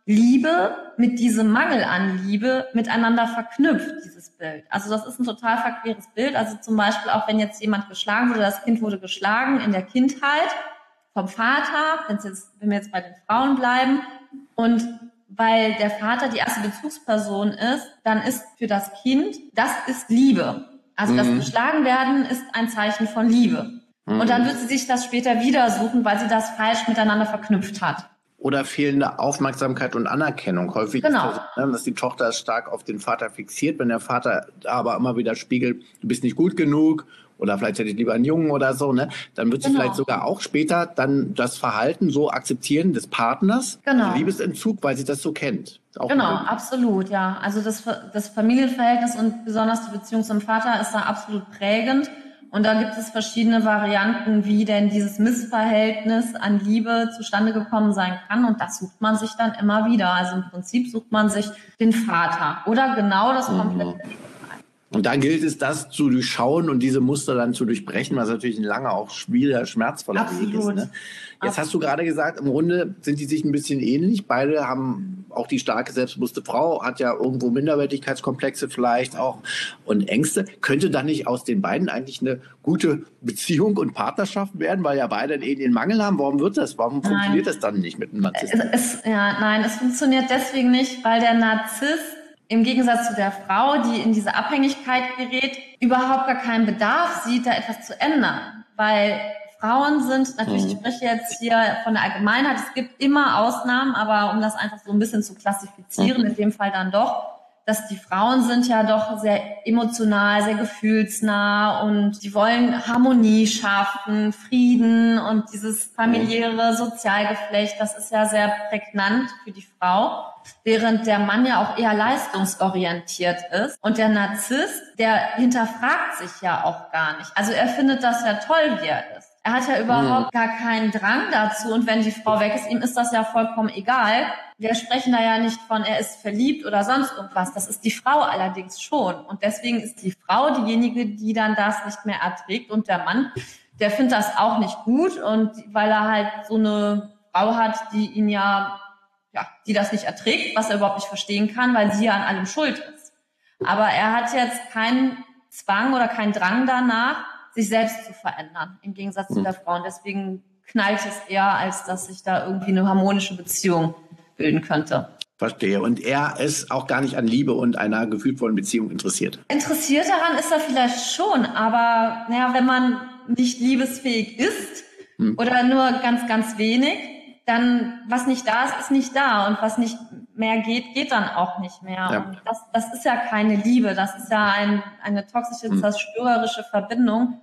Liebe mit diesem Mangel an Liebe miteinander verknüpft, dieses Bild. Also das ist ein total verqueres Bild. Also zum Beispiel auch, wenn jetzt jemand geschlagen wurde, das Kind wurde geschlagen in der Kindheit vom Vater, wenn jetzt, wenn wir jetzt bei den Frauen bleiben, und weil der Vater die erste Bezugsperson ist, dann ist für das Kind, das ist Liebe. Also das geschlagen werden ist ein Zeichen von Liebe. Mhm. Und dann wird sie sich das später wieder suchen, weil sie das falsch miteinander verknüpft hat. Oder fehlende Aufmerksamkeit und Anerkennung. Häufig genau. ist das, dass die Tochter stark auf den Vater fixiert, wenn der Vater aber immer wieder spiegelt, du bist nicht gut genug oder vielleicht hätte ich lieber einen Jungen oder so, ne? Dann wird sie genau. vielleicht sogar auch später dann das Verhalten so akzeptieren des Partners, genau. also Liebesentzug, weil sie das so kennt. Auch genau, absolut, ja. Also das, das Familienverhältnis und besonders die Beziehung zum Vater ist da absolut prägend. Und da gibt es verschiedene Varianten, wie denn dieses Missverhältnis an Liebe zustande gekommen sein kann. Und das sucht man sich dann immer wieder. Also im Prinzip sucht man sich den Vater oder genau das komplette. Mhm. Und dann gilt es, das zu durchschauen und diese Muster dann zu durchbrechen, was natürlich ein langer, auch schwieriger, schmerzvoller Absolut. Weg ist. Ne? Jetzt hast du gerade gesagt, im Grunde sind die sich ein bisschen ähnlich. Beide haben, auch die starke, selbstbewusste Frau hat ja irgendwo Minderwertigkeitskomplexe vielleicht auch und Ängste. Könnte dann nicht aus den beiden eigentlich eine gute Beziehung und Partnerschaft werden, weil ja beide einen ähnlichen Mangel haben? Warum wird das? Warum nein. funktioniert das dann nicht mit einem Narzissten? Es, es, ja, nein, es funktioniert deswegen nicht, weil der Narzisst im Gegensatz zu der Frau, die in diese Abhängigkeit gerät, überhaupt gar keinen Bedarf sieht, da etwas zu ändern. Weil Frauen sind, natürlich, ich spreche jetzt hier von der Allgemeinheit, es gibt immer Ausnahmen, aber um das einfach so ein bisschen zu klassifizieren, in dem Fall dann doch, dass die Frauen sind ja doch sehr emotional, sehr gefühlsnah und die wollen Harmonie schaffen, Frieden und dieses familiäre Sozialgeflecht, das ist ja sehr prägnant für die Frau, während der Mann ja auch eher leistungsorientiert ist. Und der Narzisst, der hinterfragt sich ja auch gar nicht. Also er findet das ja toll, wie er ist. Er hat ja überhaupt gar keinen Drang dazu. Und wenn die Frau weg ist, ihm ist das ja vollkommen egal. Wir sprechen da ja nicht von, er ist verliebt oder sonst irgendwas. Das ist die Frau allerdings schon. Und deswegen ist die Frau diejenige, die dann das nicht mehr erträgt. Und der Mann, der findet das auch nicht gut. Und weil er halt so eine Frau hat, die ihn ja, ja, die das nicht erträgt, was er überhaupt nicht verstehen kann, weil sie ja an allem schuld ist. Aber er hat jetzt keinen Zwang oder keinen Drang danach, sich selbst zu verändern, im Gegensatz zu der Frau. Und deswegen knallt es eher, als dass sich da irgendwie eine harmonische Beziehung bilden könnte. Verstehe. Und er ist auch gar nicht an Liebe und einer gefühlvollen Beziehung interessiert. Interessiert daran ist er vielleicht schon, aber naja, wenn man nicht liebesfähig ist hm. oder nur ganz, ganz wenig, dann was nicht da ist, ist nicht da. Und was nicht mehr geht, geht dann auch nicht mehr. Ja. Und das, das ist ja keine Liebe, das ist ja ein, eine toxische, hm. zerstörerische Verbindung.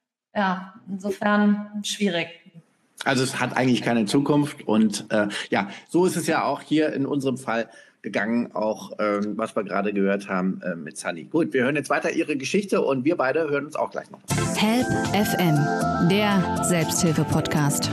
Ja, insofern schwierig. Also es hat eigentlich keine Zukunft und äh, ja, so ist es ja auch hier in unserem Fall gegangen, auch ähm, was wir gerade gehört haben äh, mit Sunny. Gut, wir hören jetzt weiter Ihre Geschichte und wir beide hören uns auch gleich noch. Help F M, der Selbsthilfe-Podcast.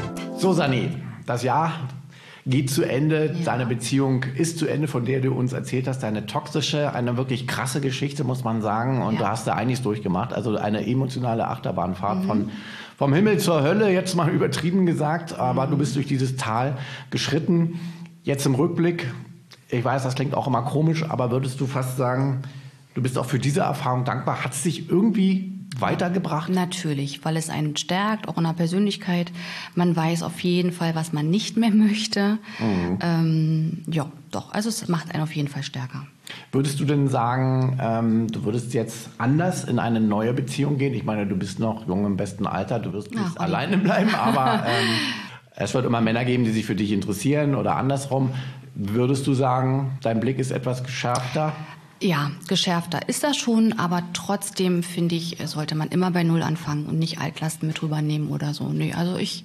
So Sunny, das Jahr geht zu Ende, ja. Deine Beziehung ist zu Ende, von der du uns erzählt hast, deine toxische, eine wirklich krasse Geschichte, muss man sagen. Und ja. du hast da einiges durchgemacht, also eine emotionale Achterbahnfahrt mhm. von vom Himmel zur Hölle, jetzt mal übertrieben gesagt, aber mhm. du bist durch dieses Tal geschritten. Jetzt im Rückblick, ich weiß, das klingt auch immer komisch, aber würdest du fast sagen, du bist auch für diese Erfahrung dankbar? Hat es dich irgendwie weitergebracht? Natürlich, weil es einen stärkt, auch in der Persönlichkeit. Man weiß auf jeden Fall, was man nicht mehr möchte. Mhm. Ähm, ja, doch, also es macht einen auf jeden Fall stärker. Würdest du denn sagen, ähm, du würdest jetzt anders in eine neue Beziehung gehen? Ich meine, du bist noch jung im besten Alter, du wirst nicht Ach, alleine bleiben, aber ähm, es wird immer Männer geben, die sich für dich interessieren oder andersrum. Würdest du sagen, dein Blick ist etwas geschärfter? Ja, geschärfter ist das schon, aber trotzdem finde ich, sollte man immer bei Null anfangen und nicht Altlasten mit rübernehmen oder so. Nee, also ich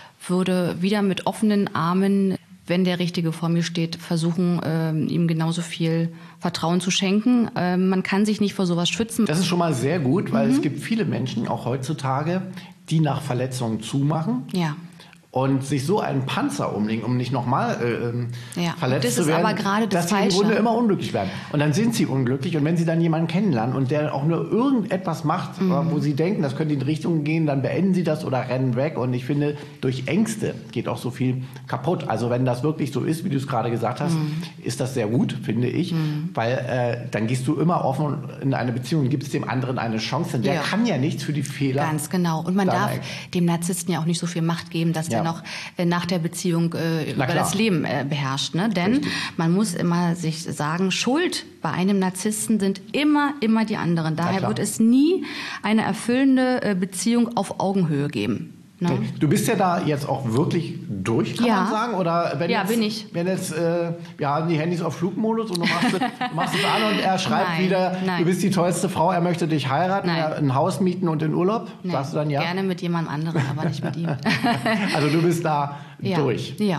würde wieder mit offenen Armen, wenn der Richtige vor mir steht, versuchen, ähm, ihm genauso viel Vertrauen zu schenken. Ähm, man kann sich nicht vor sowas schützen. Das ist schon mal sehr gut, weil mhm. es gibt viele Menschen, auch heutzutage, die nach Verletzungen zumachen. Ja. und sich so einen Panzer umlegen, um nicht nochmal äh, ja, verletzt das zu werden, ist aber gerade das dass sie Falsche. im Grunde immer unglücklich werden. Und dann sind sie unglücklich. Und wenn sie dann jemanden kennenlernen und der auch nur irgendetwas macht, mhm. wo sie denken, das könnte in die Richtung gehen, dann beenden sie das oder rennen weg. Und ich finde, durch Ängste geht auch so viel kaputt. Also wenn das wirklich so ist, wie du es gerade gesagt hast, mhm. ist das sehr gut, finde ich. Mhm. Weil äh, dann gehst du immer offen in eine Beziehung, gibst dem anderen eine Chance. Denn der ja. kann ja nichts für die Fehler. Ganz genau. Und man darf dem Narzissten ja auch nicht so viel Macht geben, dass ja. der noch äh, nach der Beziehung äh, über klar. das Leben äh, beherrscht. Ne? Denn Richtig. man muss immer sich sagen, Schuld bei einem Narzissten sind immer, immer die anderen. Daher wird es nie eine erfüllende äh, Beziehung auf Augenhöhe geben. Ne? Okay. Du bist ja da jetzt auch wirklich durch, kann ja. man sagen? Oder wenn ja, jetzt, bin ich. Wenn jetzt, äh, wir haben die Handys auf Flugmodus und du machst, du machst es an und er schreibt Nein, wieder, nein. du bist die tollste Frau, er möchte dich heiraten, er ein Haus mieten und in Urlaub? Nein. Sagst du dann ja? Gerne mit jemand anderem, aber nicht mit ihm. Also du bist da ja. durch. Ja.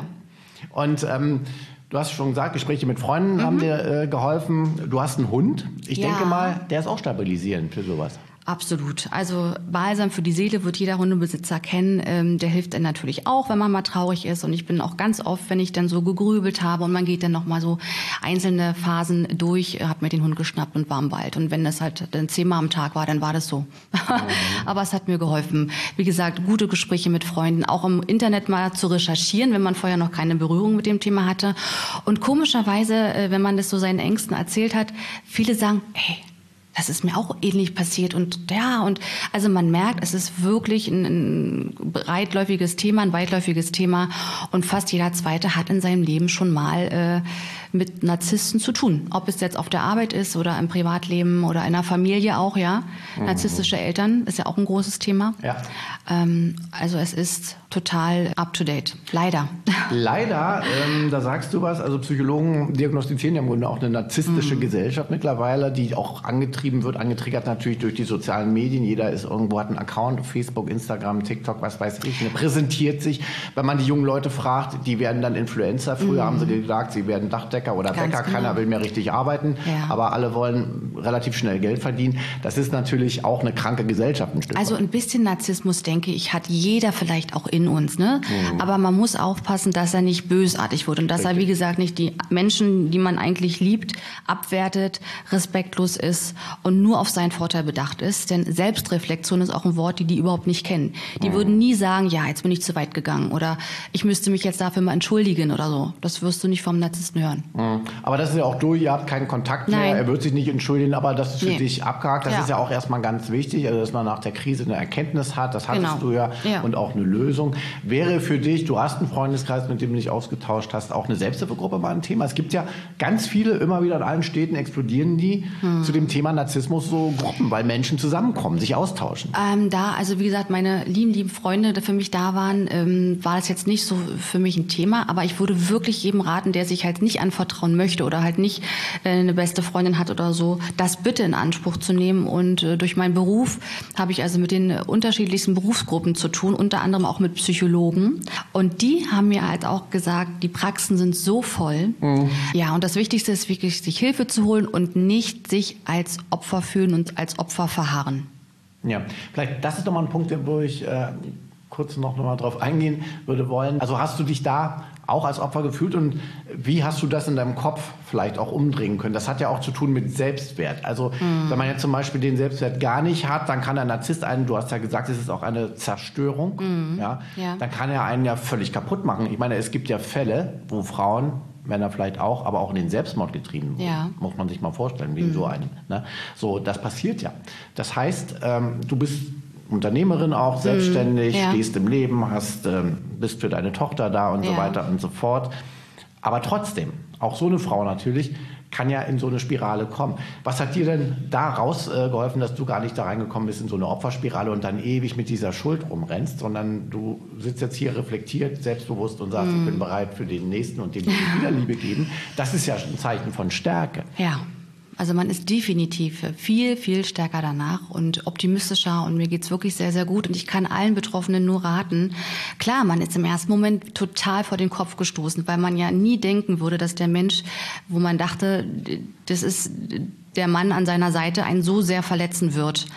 Und ähm, du hast schon gesagt, Gespräche mit Freunden mhm. haben dir äh, geholfen. Du hast einen Hund. Ich ja. denke mal, der ist auch stabilisierend für sowas. Absolut. Also Balsam für die Seele wird jeder Hundebesitzer kennen. Ähm, der hilft dann natürlich auch, wenn man mal traurig ist. Und ich bin auch ganz oft, wenn ich dann so gegrübelt habe und man geht dann noch mal so einzelne Phasen durch, habe mir den Hund geschnappt und war im Wald. Und wenn das halt dann zehnmal am Tag war, dann war das so. Mhm. Aber es hat mir geholfen. Wie gesagt, gute Gespräche mit Freunden, auch im Internet mal zu recherchieren, wenn man vorher noch keine Berührung mit dem Thema hatte. Und komischerweise, wenn man das so seinen Ängsten erzählt hat, viele sagen, hey, das ist mir auch ähnlich passiert und ja, und also man merkt, es ist wirklich ein, ein breitläufiges Thema, ein weitläufiges Thema und fast jeder Zweite hat in seinem Leben schon mal äh, mit Narzissten zu tun. Ob es jetzt auf der Arbeit ist oder im Privatleben oder in der Familie auch, ja. Mhm. Narzisstische Eltern ist ja auch ein großes Thema. Ja. Ähm, also es ist total up to date. Leider. Leider, ähm, da sagst du was, also Psychologen diagnostizieren ja im Grunde auch eine narzisstische mhm. Gesellschaft mittlerweile, die auch angetrieben wird, angetriggert natürlich durch die sozialen Medien. Jeder ist irgendwo, hat einen Account auf Facebook, Instagram, TikTok, was weiß ich, ne, präsentiert sich. Wenn man die jungen Leute fragt, die werden dann Influencer. Früher mhm. haben sie gesagt, sie werden Dachdecker oder Ganz Bäcker. Genau. Keiner will mehr richtig arbeiten, ja. aber alle wollen relativ schnell Geld verdienen. Das ist natürlich auch eine kranke Gesellschaft ein Stück Also weit. ein bisschen Narzissmus, denke ich, hat jeder vielleicht auch in uns. Ne? Mhm. Aber man muss aufpassen, dass er nicht bösartig wird und dass Richtig. er, wie gesagt, nicht die Menschen, die man eigentlich liebt, abwertet, respektlos ist und nur auf seinen Vorteil bedacht ist. Denn Selbstreflexion ist auch ein Wort, die die überhaupt nicht kennen. Die mhm. würden nie sagen, ja, jetzt bin ich zu weit gegangen oder ich müsste mich jetzt dafür mal entschuldigen oder so. Das wirst du nicht vom Narzissten hören. Mhm. Aber das ist ja auch durch, ihr habt keinen Kontakt Nein. mehr, er wird sich nicht entschuldigen, aber das ist für nee. dich abgehakt. Das ja. ist ja auch erstmal ganz wichtig, also dass man nach der Krise eine Erkenntnis hat, das hattest genau. du ja, ja und auch eine Lösung. Wäre für dich, du hast einen Freundeskreis, mit dem du dich ausgetauscht hast, auch eine Selbsthilfegruppe mal ein Thema? Es gibt ja ganz viele, immer wieder in allen Städten explodieren die hm. zu dem Thema Narzissmus so Gruppen, weil Menschen zusammenkommen, sich austauschen. Ähm, da, also wie gesagt, meine lieben, lieben Freunde, die für mich da waren, ähm, war das jetzt nicht so für mich ein Thema, aber ich würde wirklich jedem raten, der sich halt nicht anvertrauen möchte oder halt nicht äh, eine beste Freundin hat oder so, das bitte in Anspruch zu nehmen. Und äh, durch meinen Beruf habe ich also mit den unterschiedlichsten Berufsgruppen zu tun, unter anderem auch mit Psychologen. Und die haben mir halt auch gesagt, die Praxen sind so voll. Mhm. Ja, und das Wichtigste ist wirklich, sich Hilfe zu holen und nicht sich als Opfer fühlen und als Opfer verharren. Ja, vielleicht, das ist nochmal ein Punkt, wo ich äh, kurz noch, noch mal drauf eingehen würde wollen. Also hast du dich da auch als Opfer gefühlt und wie hast du das in deinem Kopf vielleicht auch umdrehen können? Das hat ja auch zu tun mit Selbstwert. Also mhm. wenn man jetzt zum Beispiel den Selbstwert gar nicht hat, dann kann der Narzisst einen, du hast ja gesagt, es ist auch eine Zerstörung, mhm. ja? Ja. Dann kann er einen ja völlig kaputt machen. Ich meine, es gibt ja Fälle, wo Frauen, Männer vielleicht auch, aber auch in den Selbstmord getrieben wurden. Ja. Muss man sich mal vorstellen, wegen mhm. so einem. Ne? So, das passiert ja. Das heißt, ähm, du bist Unternehmerin auch, selbstständig, ja. stehst im Leben, hast, ähm, bist für deine Tochter da und ja. so weiter und so fort. Aber trotzdem, auch so eine Frau natürlich, kann ja in so eine Spirale kommen. Was hat dir denn da rausgeholfen, äh, dass du gar nicht da reingekommen bist in so eine Opferspirale und dann ewig mit dieser Schuld rumrennst, sondern du sitzt jetzt hier reflektiert, selbstbewusst und sagst, mm. ich bin bereit für den Nächsten und dem wieder Liebe geben. Das ist ja ein Zeichen von Stärke. Ja. Also man ist definitiv viel, viel stärker danach und optimistischer und mir geht's wirklich sehr, sehr gut und ich kann allen Betroffenen nur raten, klar, man ist im ersten Moment total vor den Kopf gestoßen, weil man ja nie denken würde, dass der Mensch, wo man dachte, das ist der Mann an seiner Seite, einen so sehr verletzen wird.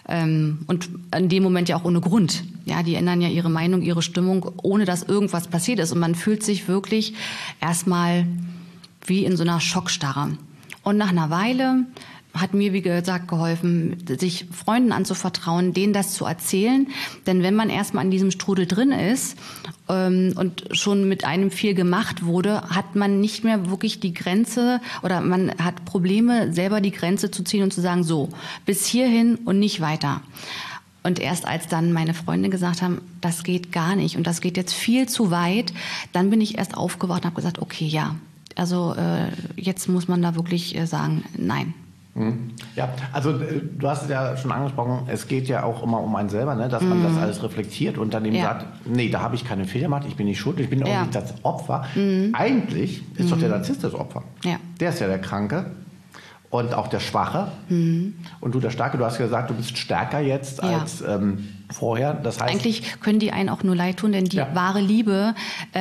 Ähm, und in dem Moment ja auch ohne Grund. Ja, die ändern ja ihre Meinung, ihre Stimmung, ohne dass irgendwas passiert ist. Und man fühlt sich wirklich erstmal wie in so einer Schockstarre. Und nach einer Weile hat mir, wie gesagt, geholfen, sich Freunden anzuvertrauen, denen das zu erzählen. Denn wenn man erstmal an diesem Strudel drin ist ähm, und schon mit einem viel gemacht wurde, hat man nicht mehr wirklich die Grenze oder man hat Probleme, selber die Grenze zu ziehen und zu sagen, so, bis hierhin und nicht weiter. Und erst als dann meine Freunde gesagt haben, das geht gar nicht und das geht jetzt viel zu weit, dann bin ich erst aufgewacht und habe gesagt, okay, ja, also äh, jetzt muss man da wirklich äh, sagen, nein. Ja, also du hast es ja schon angesprochen, es geht ja auch immer um einen selber, ne, dass man mm. das alles reflektiert und dann eben ja. sagt, nee, da habe ich keine Fehler gemacht, ich bin nicht schuld, ich bin auch ja. nicht das Opfer. Mm. Eigentlich ist mm. doch der Narzisst das Opfer. Ja. Der ist ja der Kranke und auch der Schwache. Mm. Und du der Starke, du hast gesagt, du bist stärker jetzt ja. als ähm, vorher. Das heißt, eigentlich können die einen auch nur leid tun, denn die ja. wahre Liebe,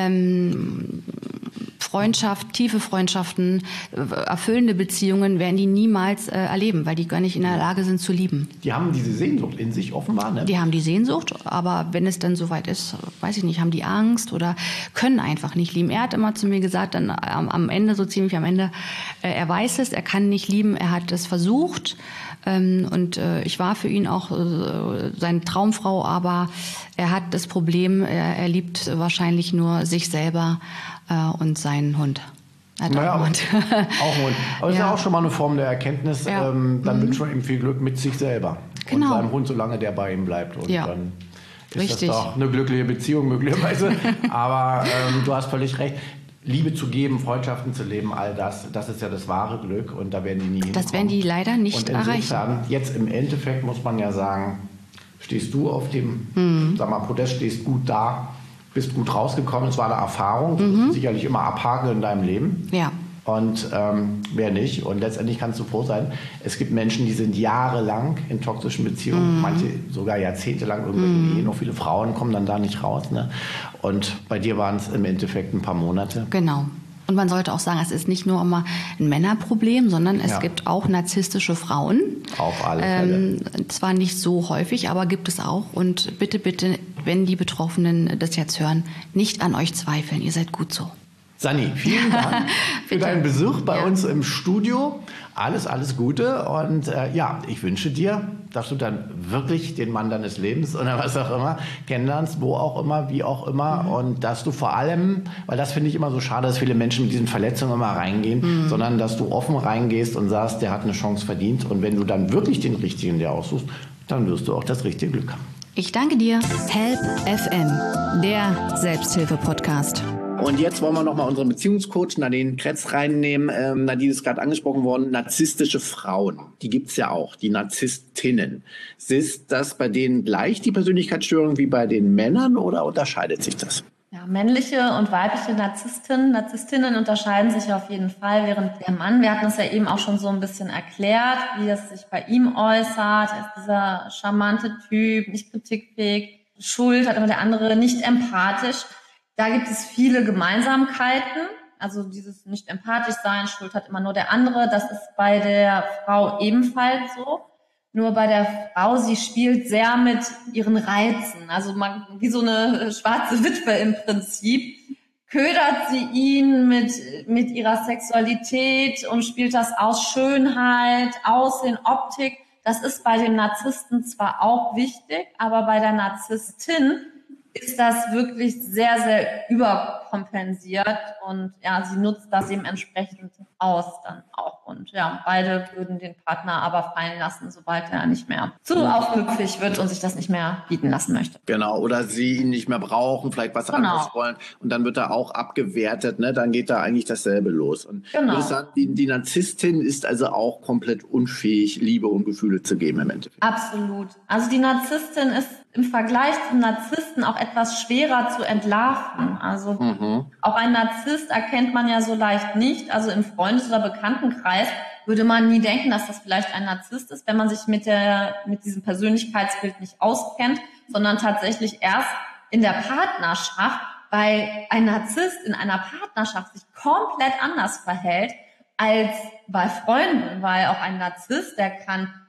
ähm, Freundschaft, tiefe Freundschaften, erfüllende Beziehungen werden die niemals äh, erleben, weil die gar nicht in der Lage sind zu lieben. Die haben diese Sehnsucht in sich offenbar, ne? Die haben die Sehnsucht, aber wenn es dann soweit ist, weiß ich nicht, haben die Angst oder können einfach nicht lieben. Er hat immer zu mir gesagt, dann am, am Ende, so ziemlich am Ende, äh, er weiß es, er kann nicht lieben, er hat es versucht. Ähm, und äh, ich war für ihn auch äh, seine Traumfrau, aber er hat das Problem, er, er liebt wahrscheinlich nur sich selber äh, und seinen Hund. Er hat naja, auch einen Hund. Auch einen Hund. Aber das ja. ist ja auch schon mal eine Form der Erkenntnis. Ja. Ähm, dann mhm. wünschen wir ihm viel Glück mit sich selber. Genau. Und seinem Hund, solange der bei ihm bleibt. Und ja. dann ist Richtig. das doch eine glückliche Beziehung möglicherweise. Aber ähm, du hast völlig recht. Liebe zu geben, Freundschaften zu leben, all das, das ist ja das wahre Glück und da werden die nie hinkommen. Das werden die leider nicht und insofern, erreichen. Jetzt im Endeffekt muss man ja sagen, stehst du auf dem mhm. sag mal, Podest, stehst gut da, bist gut rausgekommen, es war eine Erfahrung, mhm. sicherlich immer abhaken in deinem Leben. Ja. Und ähm, wer nicht. Und letztendlich kannst du froh sein, es gibt Menschen, die sind jahrelang in toxischen Beziehungen, mm. manche sogar jahrzehntelang irgendwelche mm. Ehen. Noch viele Frauen kommen dann da nicht raus. Ne? Und bei dir waren es im Endeffekt ein paar Monate. Genau. Und man sollte auch sagen, es ist nicht nur immer ein Männerproblem, sondern es ja. gibt auch narzisstische Frauen. Auf alle Fälle. Ähm, zwar nicht so häufig, aber gibt es auch. Und bitte, bitte, wenn die Betroffenen das jetzt hören, nicht an euch zweifeln. Ihr seid gut so. Sani, vielen Dank für deinen Besuch bei ja. uns im Studio. Alles, alles Gute. Und äh, ja, ich wünsche dir, dass du dann wirklich den Mann deines Lebens oder was auch immer kennenlernst, wo auch immer, wie auch immer. Mhm. Und dass du vor allem, weil das finde ich immer so schade, dass viele Menschen mit diesen Verletzungen immer reingehen, mhm. sondern dass du offen reingehst und sagst, der hat eine Chance verdient. Und wenn du dann wirklich den Richtigen dir aussuchst, dann wirst du auch das richtige Glück haben. Ich danke dir. Help F M, der Selbsthilfe-Podcast. Und jetzt wollen wir nochmal unseren Beziehungscoach Nadine Kretz reinnehmen. Ähm, Nadine ist gerade angesprochen worden, narzisstische Frauen, die gibt's ja auch, die Narzisstinnen. Ist das bei denen gleich die Persönlichkeitsstörung wie bei den Männern oder unterscheidet sich das? Ja, männliche und weibliche Narzisstinnen, Narzisstinnen unterscheiden sich auf jeden Fall, während der Mann, wir hatten es ja eben auch schon so ein bisschen erklärt, wie es sich bei ihm äußert. Er ist dieser charmante Typ, nicht kritikfähig, Schuld hat immer der andere, nicht empathisch. Da gibt es viele Gemeinsamkeiten, also dieses nicht empathisch sein, Schuld hat immer nur der andere, das ist bei der Frau ebenfalls so. Nur bei der Frau, sie spielt sehr mit ihren Reizen, also man, wie so eine schwarze Witwe im Prinzip, ködert sie ihn mit, mit ihrer Sexualität und spielt das aus Schönheit, Aussehen, Optik. Das ist bei dem Narzissten zwar auch wichtig, aber bei der Narzisstin ist das wirklich sehr, sehr überkompensiert und ja, sie nutzt das dementsprechend aus dann auch. Und ja, beide würden den Partner aber fallen lassen, sobald er nicht mehr zu aufmüpfig wird und sich das nicht mehr bieten lassen möchte. Genau, oder sie ihn nicht mehr brauchen, vielleicht was genau. anderes wollen und dann wird er auch abgewertet, ne? Dann geht da eigentlich dasselbe los. Und genau. Ich würde sagen, die, die Narzisstin ist also auch komplett unfähig, Liebe und Gefühle zu geben im Endeffekt. Absolut. Also die Narzisstin ist im Vergleich zum Narzissten auch etwas schwerer zu entlarven. Also mhm. auch ein Narzisst erkennt man ja so leicht nicht. Also im Freundes- oder Bekanntenkreis würde man nie denken, dass das vielleicht ein Narzisst ist, wenn man sich mit der mit diesem Persönlichkeitsbild nicht auskennt, sondern tatsächlich erst in der Partnerschaft, weil ein Narzisst in einer Partnerschaft sich komplett anders verhält als bei Freunden, weil auch ein Narzisst, der kann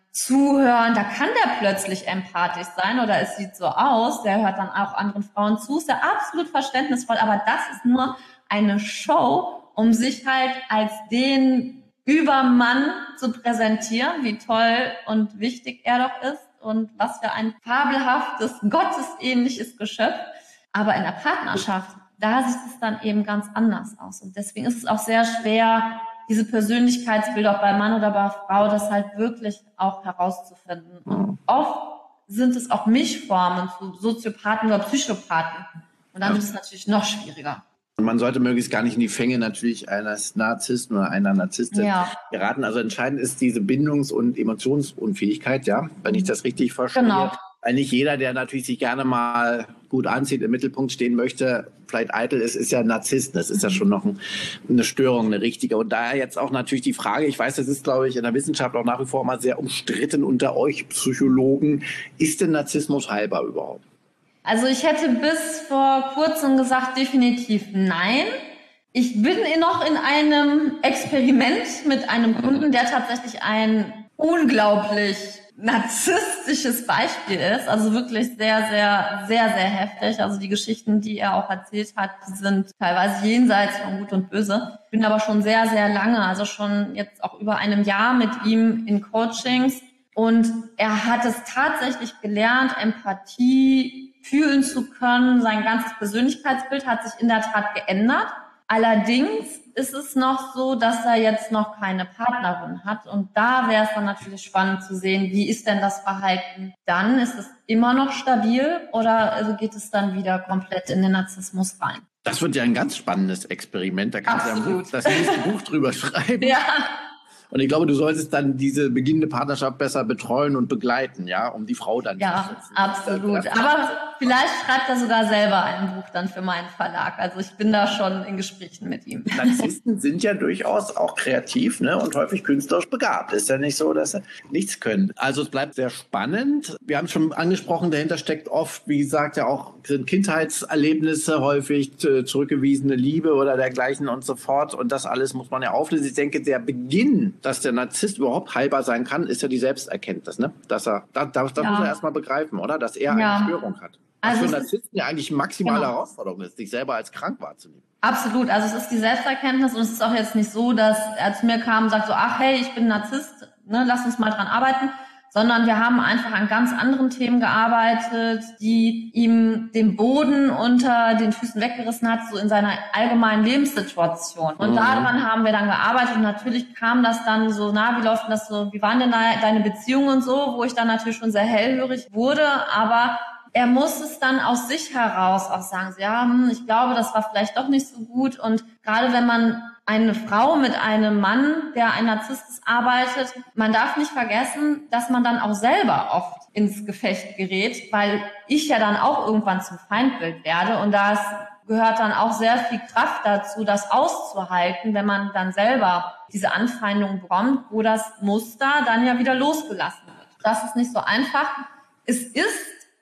zuhören, da kann der plötzlich empathisch sein oder es sieht so aus, der hört dann auch anderen Frauen zu, ist ja absolut verständnisvoll, aber das ist nur eine Show, um sich halt als den Übermann zu präsentieren, wie toll und wichtig er doch ist und was für ein fabelhaftes, gottesähnliches Geschöpf. Aber in der Partnerschaft, da sieht es dann eben ganz anders aus. Und deswegen ist es auch sehr schwer, diese Persönlichkeitsbilder auch bei Mann oder bei Frau, das halt wirklich auch herauszufinden. Und oft sind es auch Mischformen zu Soziopathen oder Psychopathen. Und dann wird es natürlich noch schwieriger. Und man sollte möglichst gar nicht in die Fänge natürlich eines Narzissten oder einer Narzisstin ja. geraten. Also entscheidend ist diese Bindungs- und Emotionsunfähigkeit, ja, wenn ich das richtig verstehe. Genau. Weil nicht jeder, der natürlich sich gerne mal gut anzieht, im Mittelpunkt stehen möchte, vielleicht eitel ist, ist ja ein Narzisst. Das ist ja schon noch ein, eine Störung, eine richtige. Und daher jetzt auch natürlich die Frage, ich weiß, das ist, glaube ich, in der Wissenschaft auch nach wie vor mal sehr umstritten unter euch Psychologen. Ist denn Narzissmus heilbar überhaupt? Also ich hätte bis vor kurzem gesagt, definitiv nein. Ich bin noch in einem Experiment mit einem Kunden, der tatsächlich ein unglaublich narzisstisches Beispiel ist. Also wirklich sehr, sehr, sehr, sehr heftig. Also die Geschichten, die er auch erzählt hat, sind teilweise jenseits von Gut und Böse. Ich bin aber schon sehr, sehr lange, also schon jetzt auch über einem Jahr mit ihm in Coachings. Und er hat es tatsächlich gelernt, Empathie fühlen zu können. Sein ganzes Persönlichkeitsbild hat sich in der Tat geändert. Allerdings ist es noch so, dass er jetzt noch keine Partnerin hat. Und da wäre es dann natürlich spannend zu sehen, wie ist denn das Verhalten dann? Ist es immer noch stabil oder also geht es dann wieder komplett in den Narzissmus rein? Das wird ja ein ganz spannendes Experiment. Da kannst du ja ein Buch, das nächste Buch drüber schreiben. Ja. Und ich glaube, du solltest dann diese beginnende Partnerschaft besser betreuen und begleiten, ja, um die Frau dann ja, zu schützen. Ja, absolut. Aber vielleicht schreibt er sogar selber ein Buch dann für meinen Verlag. Also ich bin da schon in Gesprächen mit ihm. Narzissten sind ja durchaus auch kreativ, ne, und häufig künstlerisch begabt. Ist ja nicht so, dass sie nichts können. Also es bleibt sehr spannend. Wir haben es schon angesprochen, dahinter steckt oft, wie gesagt, ja auch sind Kindheitserlebnisse, häufig zurückgewiesene Liebe oder dergleichen und so fort. Und das alles muss man ja auflösen. Ich denke, der Beginn, dass der Narzisst überhaupt heilbar sein kann, ist ja die Selbsterkenntnis, ne? Dass er, das, das ja. muss er erstmal begreifen, oder? Dass er ja. eine Störung hat. Was also für einen Narzissten ja eigentlich maximale genau. Herausforderung ist, sich selber als krank wahrzunehmen. Absolut. Also es ist die Selbsterkenntnis und es ist auch jetzt nicht so, dass er zu mir kam und sagt so, ach hey, ich bin Narzisst, ne, lass uns mal dran arbeiten. Sondern wir haben einfach an ganz anderen Themen gearbeitet, die ihm den Boden unter den Füßen weggerissen hat, so in seiner allgemeinen Lebenssituation. Und mhm. daran haben wir dann gearbeitet und natürlich kam das dann so, na, wie läuft denn das so, wie waren denn deine Beziehungen und so, wo ich dann natürlich schon sehr hellhörig wurde, aber er muss es dann aus sich heraus auch sagen, so, ja, hm, ich glaube, das war vielleicht doch nicht so gut und gerade wenn man eine Frau mit einem Mann, der ein Narzisst ist, arbeitet, man darf nicht vergessen, dass man dann auch selber oft ins Gefecht gerät, weil ich ja dann auch irgendwann zum Feindbild werde und das gehört dann auch sehr viel Kraft dazu, das auszuhalten, wenn man dann selber diese Anfeindung bekommt, wo das Muster dann ja wieder losgelassen wird. Das ist nicht so einfach. Es ist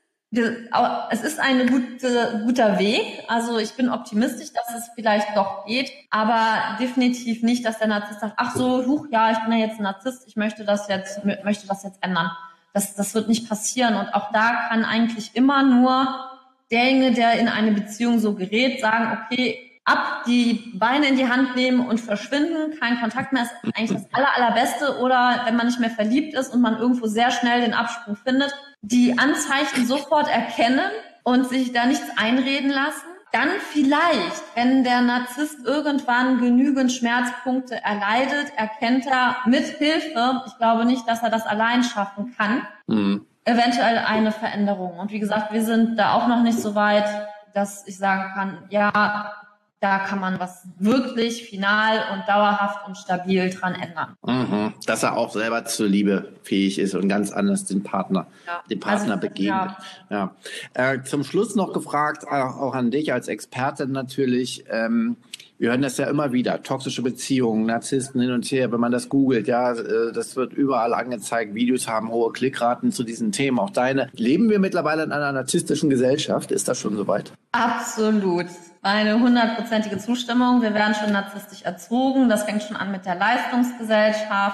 Es ist ein gute, guter Weg. Also ich bin optimistisch, dass es vielleicht doch geht, aber definitiv nicht, dass der Narzisst sagt, ach so, huch, ja, ich bin ja jetzt ein Narzisst, ich möchte das jetzt, möchte das jetzt ändern. Das, das wird nicht passieren. Und auch da kann eigentlich immer nur derjenige, der in eine Beziehung so gerät, sagen, okay, ab, die Beine in die Hand nehmen und verschwinden, kein Kontakt mehr ist eigentlich das aller, allerbeste. Oder wenn man nicht mehr verliebt ist und man irgendwo sehr schnell den Absprung findet, die Anzeichen sofort erkennen und sich da nichts einreden lassen. Dann vielleicht, wenn der Narzisst irgendwann genügend Schmerzpunkte erleidet, erkennt er mit Hilfe, ich glaube nicht, dass er das allein schaffen kann, mhm. eventuell eine Veränderung. Und wie gesagt, wir sind da auch noch nicht so weit, dass ich sagen kann, ja, da kann man was wirklich final und dauerhaft und stabil dran ändern. Mhm. Dass er auch selber zur Liebe fähig ist und ganz anders den Partner, ja. den Partner also, begegnet. Ja. Ja. Äh, zum Schluss noch gefragt, auch, auch an dich als Expertin natürlich, ähm, wir hören das ja immer wieder, toxische Beziehungen, Narzissten hin und her, wenn man das googelt, ja, das wird überall angezeigt, Videos haben hohe Klickraten zu diesen Themen, auch deine. Leben wir mittlerweile in einer narzisstischen Gesellschaft? Ist das schon soweit? Absolut. Eine hundertprozentige Zustimmung. Wir werden schon narzisstisch erzogen. Das fängt schon an mit der Leistungsgesellschaft.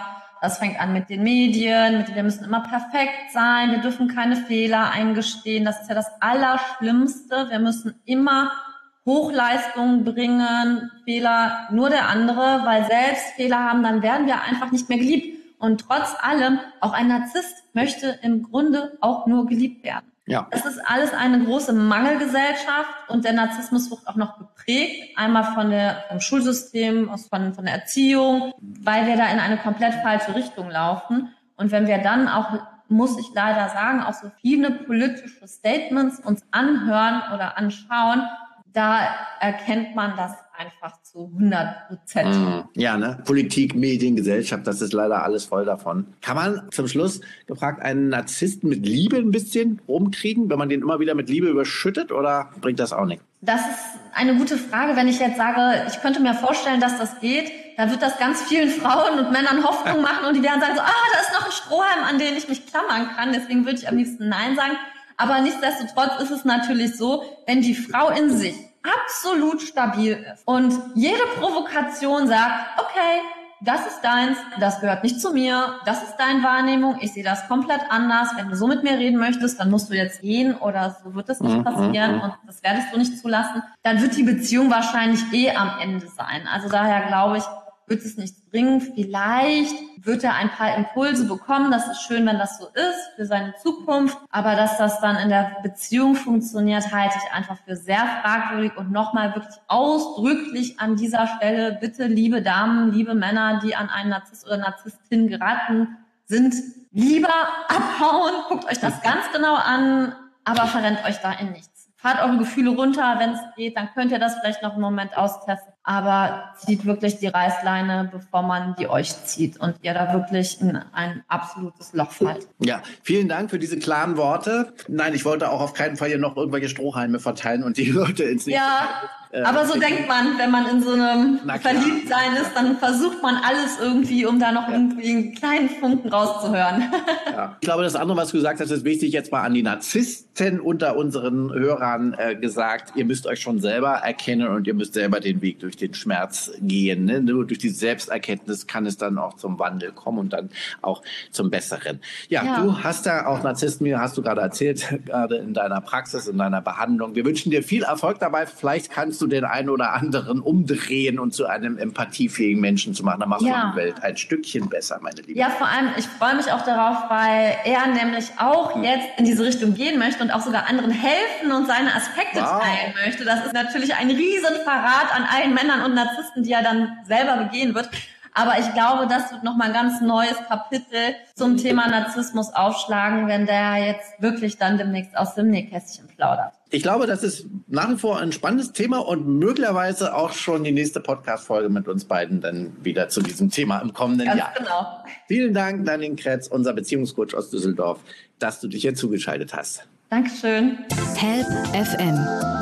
Das fängt an mit den Medien, mit wir müssen immer perfekt sein, wir dürfen keine Fehler eingestehen. Das ist ja das Allerschlimmste. Wir müssen immer Hochleistungen bringen, Fehler nur der andere, weil selbst Fehler haben, dann werden wir einfach nicht mehr geliebt. Und trotz allem, auch ein Narzisst möchte im Grunde auch nur geliebt werden. Ja. Das ist alles eine große Mangelgesellschaft und der Narzissmus wird auch noch geprägt, einmal von der, vom Schulsystem, aus von, von der Erziehung, weil wir da in eine komplett falsche Richtung laufen. Und wenn wir dann auch, muss ich leider sagen, auch so viele politische Statements uns anhören oder anschauen, da erkennt man das einfach zu hundert Prozent. Mm, ja, ne? Politik, Medien, Gesellschaft, das ist leider alles voll davon. Kann man zum Schluss gefragt einen Narzissten mit Liebe ein bisschen rumkriegen, wenn man den immer wieder mit Liebe überschüttet, oder bringt das auch nichts? Das ist eine gute Frage. Wenn ich jetzt sage, ich könnte mir vorstellen, dass das geht, dann wird das ganz vielen Frauen und Männern Hoffnung machen und die werden sagen so, ah, da ist noch ein Strohhalm, an den ich mich klammern kann. Deswegen würde ich am liebsten Nein sagen. Aber nichtsdestotrotz ist es natürlich so, wenn die Frau in sich absolut stabil ist und jede Provokation sagt, okay, das ist deins, das gehört nicht zu mir, das ist deine Wahrnehmung, ich sehe das komplett anders, wenn du so mit mir reden möchtest, dann musst du jetzt gehen oder so wird das nicht passieren und das werdest du nicht zulassen, dann wird die Beziehung wahrscheinlich eh am Ende sein. Also daher glaube ich, wird es nichts bringen. Vielleicht wird er ein paar Impulse bekommen. Das ist schön, wenn das so ist für seine Zukunft. Aber dass das dann in der Beziehung funktioniert, halte ich einfach für sehr fragwürdig. Und nochmal wirklich ausdrücklich an dieser Stelle, bitte, liebe Damen, liebe Männer, die an einen Narzisst oder Narzisstin geraten sind, lieber abhauen. Guckt euch das ganz genau an, aber verrennt euch da in nichts. Fahrt eure Gefühle runter, wenn es geht, dann könnt ihr das vielleicht noch einen Moment austesten. Aber zieht wirklich die Reißleine, bevor man die euch zieht und ihr da wirklich in ein absolutes Loch fallt. Ja, vielen Dank für diese klaren Worte. Nein, ich wollte auch auf keinen Fall hier noch irgendwelche Strohhalme verteilen und die Leute ins nächste Ja, äh, aber so denkt man, wenn man in so einem Verliebtsein ist, dann versucht man alles irgendwie, um da noch ja. irgendwie einen kleinen Funken rauszuhören. Ja. Ich glaube, das andere, was du gesagt hast, ist wichtig, jetzt mal an die Narzissten unter unseren Hörern äh, gesagt. Ihr müsst euch schon selber erkennen und ihr müsst selber den Weg durch den Schmerz gehen. Ne? Nur durch die Selbsterkenntnis kann es dann auch zum Wandel kommen und dann auch zum Besseren. Ja, ja. Du hast da auch Narzissten, mir hast du gerade erzählt, gerade in deiner Praxis, in deiner Behandlung. Wir wünschen dir viel Erfolg dabei. Vielleicht kannst du den einen oder anderen umdrehen und zu einem empathiefähigen Menschen zu machen. Dann machst ja. du die Welt ein Stückchen besser, meine Liebe. Ja, vor allem, ich freue mich auch darauf, weil er nämlich auch hm. jetzt in diese Richtung gehen möchte und auch sogar anderen helfen und seine Aspekte wow. teilen möchte. Das ist natürlich ein Riesenverrat an allen Männern und Narzissten, die er dann selber begehen wird. Aber ich glaube, das wird nochmal ein ganz neues Kapitel zum Thema Narzissmus aufschlagen, wenn der jetzt wirklich dann demnächst aus dem Nähkästchen plaudert. Ich glaube, das ist nach wie vor ein spannendes Thema und möglicherweise auch schon die nächste Podcast-Folge mit uns beiden dann wieder zu diesem Thema im kommenden ganz Jahr. Genau. Vielen Dank, Nadine Kretz, unser Beziehungscoach aus Düsseldorf, dass du dich hier zugeschaltet hast. Dankeschön. Help F M,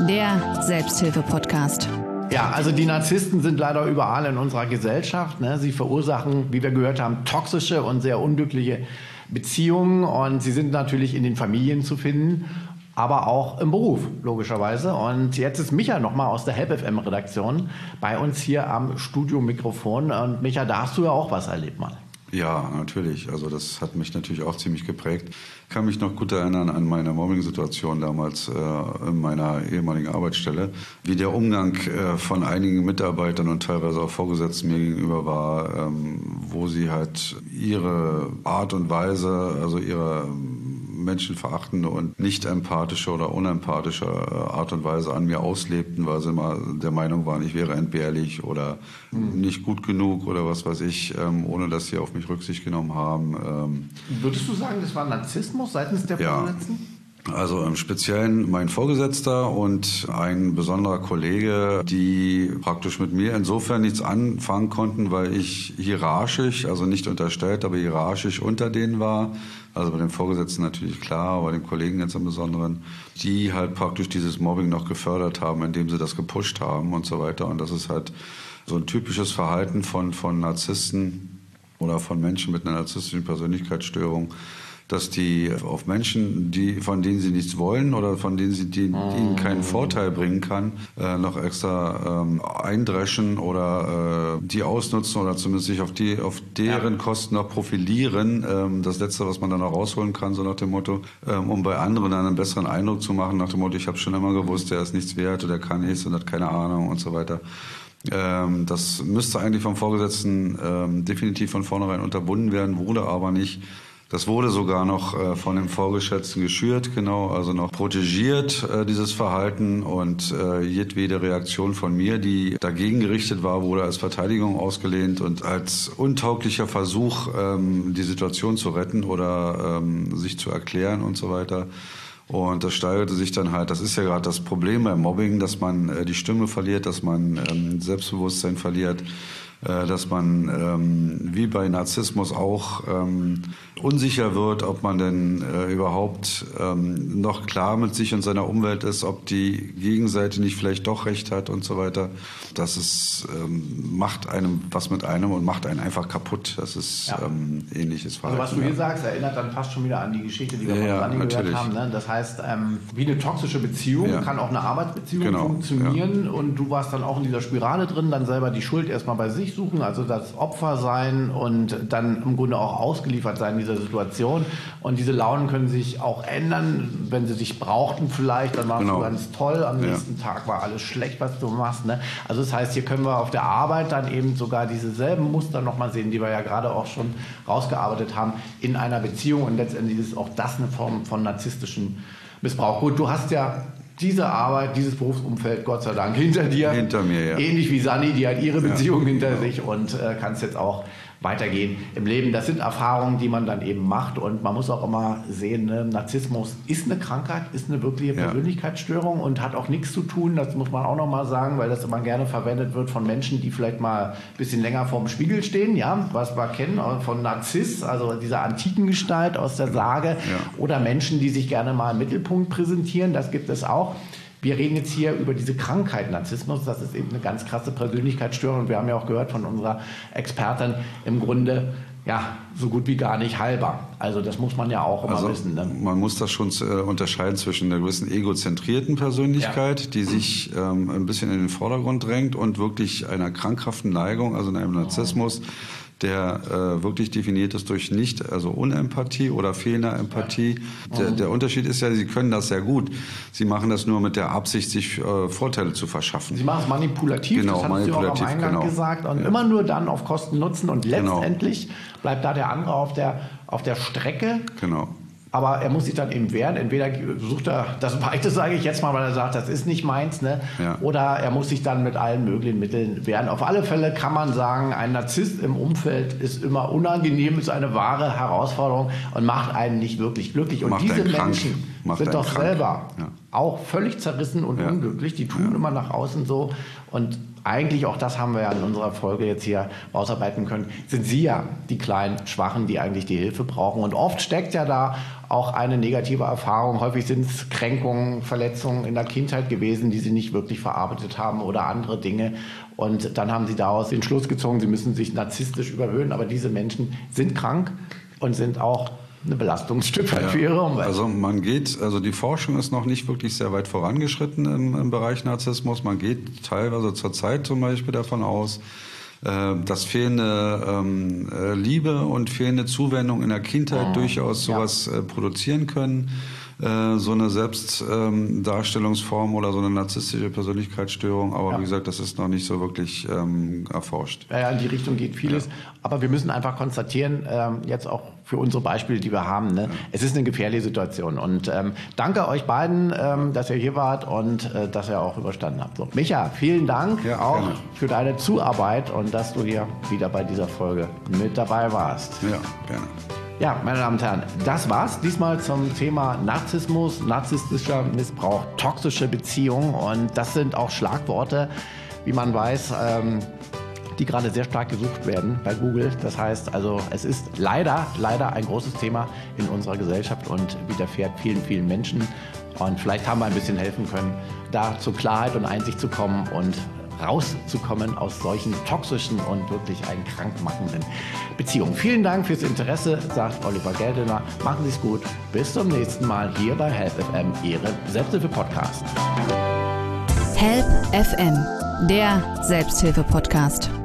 der Selbsthilfe-Podcast. Ja, also die Narzissten sind leider überall in unserer Gesellschaft. Ne? Sie verursachen, wie wir gehört haben, toxische und sehr unglückliche Beziehungen. Und sie sind natürlich in den Familien zu finden, aber auch im Beruf, logischerweise. Und jetzt ist Micha nochmal aus der Help F M-Redaktion bei uns hier am Studiomikrofon. Und Micha, da hast du ja auch was erlebt mal. Ja, natürlich. Also das hat mich natürlich auch ziemlich geprägt. Ich kann mich noch gut erinnern an meine Mobbing-Situation damals äh, in meiner ehemaligen Arbeitsstelle, wie der Umgang äh, von einigen Mitarbeitern und teilweise auch Vorgesetzten mir gegenüber war, ähm, wo sie halt ihre Art und Weise, also ihre menschenverachtende und nicht empathische oder unempathische Art und Weise an mir auslebten, weil sie immer der Meinung waren, ich wäre entbehrlich oder mhm. nicht gut genug oder was weiß ich, ähm, ohne dass sie auf mich Rücksicht genommen haben. Ähm, Würdest du sagen, das war Narzissmus seitens der ja. Vorgesetzten? Also im Speziellen mein Vorgesetzter und ein besonderer Kollege, die praktisch mit mir insofern nichts anfangen konnten, weil ich hierarchisch, also nicht unterstellt, aber hierarchisch unter denen war. Also bei dem Vorgesetzten natürlich klar, aber bei dem Kollegen jetzt im Besonderen, die halt praktisch dieses Mobbing noch gefördert haben, indem sie das gepusht haben und so weiter. Und das ist halt so ein typisches Verhalten von, von Narzissten oder von Menschen mit einer narzisstischen Persönlichkeitsstörung, dass die auf Menschen, die, von denen sie nichts wollen oder von denen sie die, die ihnen keinen Vorteil bringen kann, äh, noch extra ähm, eindreschen oder äh, die ausnutzen oder zumindest sich auf, die, auf deren ja. Kosten noch profilieren. Ähm, das Letzte, was man dann noch rausholen kann, so nach dem Motto, ähm, um bei anderen dann einen besseren Eindruck zu machen, nach dem Motto, ich habe schon immer gewusst, der ist nichts wert oder kann nichts und hat keine Ahnung und so weiter. Ähm, das müsste eigentlich vom Vorgesetzten ähm, definitiv von vornherein unterbunden werden, wurde aber nicht. Das wurde sogar noch äh, von dem Vorgesetzten geschürt, genau, also noch protegiert, äh, dieses Verhalten. Und äh, jedwede Reaktion von mir, die dagegen gerichtet war, wurde als Verteidigung ausgelehnt und als untauglicher Versuch, ähm, die Situation zu retten oder ähm, sich zu erklären und so weiter. Und das steigerte sich dann halt, das ist ja gerade das Problem beim Mobbing, dass man äh, die Stimme verliert, dass man ähm, Selbstbewusstsein verliert, äh, dass man ähm, wie bei Narzissmus auch ähm, unsicher wird, ob man denn äh, überhaupt ähm, noch klar mit sich und seiner Umwelt ist, ob die Gegenseite nicht vielleicht doch recht hat und so weiter. Das ist, ähm, macht einem was mit einem und macht einen einfach kaputt. Das ist ja. ähm, ähnliches Verhalten. Also was du hier sagst, erinnert dann fast schon wieder an die Geschichte, die wir ja, von Dani gehört haben. Ne? Das heißt, ähm, wie eine toxische Beziehung ja. kann auch eine Arbeitsbeziehung genau. funktionieren ja. und du warst dann auch in dieser Spirale drin, dann selber die Schuld erstmal bei sich suchen, also das Opfer sein und dann im Grunde auch ausgeliefert sein in dieser Situation. Und diese Launen können sich auch ändern, wenn sie dich brauchten vielleicht, dann warst genau. du ganz toll, am nächsten ja. Tag war alles schlecht, was du machst. Ne? Also das heißt, hier können wir auf der Arbeit dann eben sogar diese selben Muster nochmal sehen, die wir ja gerade auch schon rausgearbeitet haben, in einer Beziehung. Und letztendlich ist auch das eine Form von narzisstischem Missbrauch. Gut, du hast ja diese Arbeit, dieses Berufsumfeld, Gott sei Dank, hinter dir. Hinter mir, ja. Ähnlich wie Sani, die hat ihre Beziehung ja. hinter ja. sich und äh, kannst jetzt auch weitergehen im Leben. Das sind Erfahrungen, die man dann eben macht und man muss auch immer sehen, ne? Narzissmus ist eine Krankheit, ist eine wirkliche ja. Persönlichkeitsstörung und hat auch nichts zu tun, das muss man auch noch mal sagen, weil das immer gerne verwendet wird von Menschen, die vielleicht mal ein bisschen länger vorm Spiegel stehen, ja, was wir kennen von Narziss, also dieser antiken Gestalt aus der Sage ja. oder Menschen, die sich gerne mal im Mittelpunkt präsentieren, das gibt es auch. Wir reden jetzt hier über diese Krankheit Narzissmus. Das ist eben eine ganz krasse Persönlichkeitsstörung. Und wir haben ja auch gehört von unserer Expertin, im Grunde ja so gut wie gar nicht heilbar. Also das muss man ja auch immer also, wissen. Ne? Man muss das schon äh, unterscheiden zwischen einer gewissen egozentrierten Persönlichkeit, ja. die sich ähm, ein bisschen in den Vordergrund drängt und wirklich einer krankhaften Neigung, also in einem Narzissmus, der äh, wirklich definiert ist durch nicht, also Unempathie oder fehlender Empathie. Ja. Der, der Unterschied ist ja, sie können das sehr gut. Sie machen das nur mit der Absicht, sich äh, Vorteile zu verschaffen. Sie machen es manipulativ, genau, das haben Sie auch am Eingang genau. gesagt. Und ja. immer nur dann auf Kosten Nutzen. Und letztendlich genau. bleibt da der andere auf der, auf der Strecke. Genau. Aber er muss sich dann eben wehren. Entweder sucht er das Weite, sage ich jetzt mal, weil er sagt, das ist nicht meins. Ne? Ja. Oder er muss sich dann mit allen möglichen Mitteln wehren. Auf alle Fälle kann man sagen, ein Narzisst im Umfeld ist immer unangenehm, ist eine wahre Herausforderung und macht einen nicht wirklich glücklich. Und macht diese Menschen krank. sind doch krank. selber ja. auch völlig zerrissen und ja. unglücklich. Die tun ja. immer nach außen so. Und eigentlich, auch das haben wir ja in unserer Folge jetzt hier rausarbeiten können, sind sie ja die kleinen Schwachen, die eigentlich die Hilfe brauchen. Und oft steckt ja da auch eine negative Erfahrung. Häufig sind es Kränkungen, Verletzungen in der Kindheit gewesen, die sie nicht wirklich verarbeitet haben oder andere Dinge. Und dann haben sie daraus den Schluss gezogen, sie müssen sich narzisstisch überhöhen. Aber diese Menschen sind krank und sind auch eine Belastungsstück ja. für ihre Umwelt. Also man geht, also die Forschung ist noch nicht wirklich sehr weit vorangeschritten im, im Bereich Narzissmus. Man geht teilweise zur Zeit zum Beispiel davon aus, äh, dass fehlende ähm, Liebe und fehlende Zuwendung in der Kindheit oh. durchaus sowas ja. äh, produzieren können. Äh, so eine Selbstdarstellungsform ähm, oder so eine narzisstische Persönlichkeitsstörung. Aber ja. wie gesagt, das ist noch nicht so wirklich ähm, erforscht. Ja, ja, in die Richtung geht vieles. Ja. Aber wir müssen einfach konstatieren, ähm, jetzt auch für unsere Beispiele, die wir haben, ne? Ja. Es ist eine gefährliche Situation. Und ähm, danke euch beiden, ähm, dass ihr hier wart und äh, dass ihr auch überstanden habt. So, Micha, vielen Dank ja, auch gerne. für deine Zuarbeit und dass du hier wieder bei dieser Folge mit dabei warst. Ja, gerne. Ja, meine Damen und Herren, das war's diesmal zum Thema Narzissmus, narzisstischer Missbrauch, toxische Beziehung. Und das sind auch Schlagworte, wie man weiß, ähm, die gerade sehr stark gesucht werden bei Google. Das heißt also, es ist leider, leider ein großes Thema in unserer Gesellschaft und widerfährt vielen, vielen Menschen. Und vielleicht haben wir ein bisschen helfen können, da zur Klarheit und Einsicht zu kommen und rauszukommen aus solchen toxischen und wirklich einen krankmachenden Beziehungen. Vielen Dank fürs Interesse, sagt Oliver Geldener. Machen Sie es gut. Bis zum nächsten Mal hier bei Help F M, Ihrem Selbsthilfe-Podcast. Help F M, der Selbsthilfe-Podcast.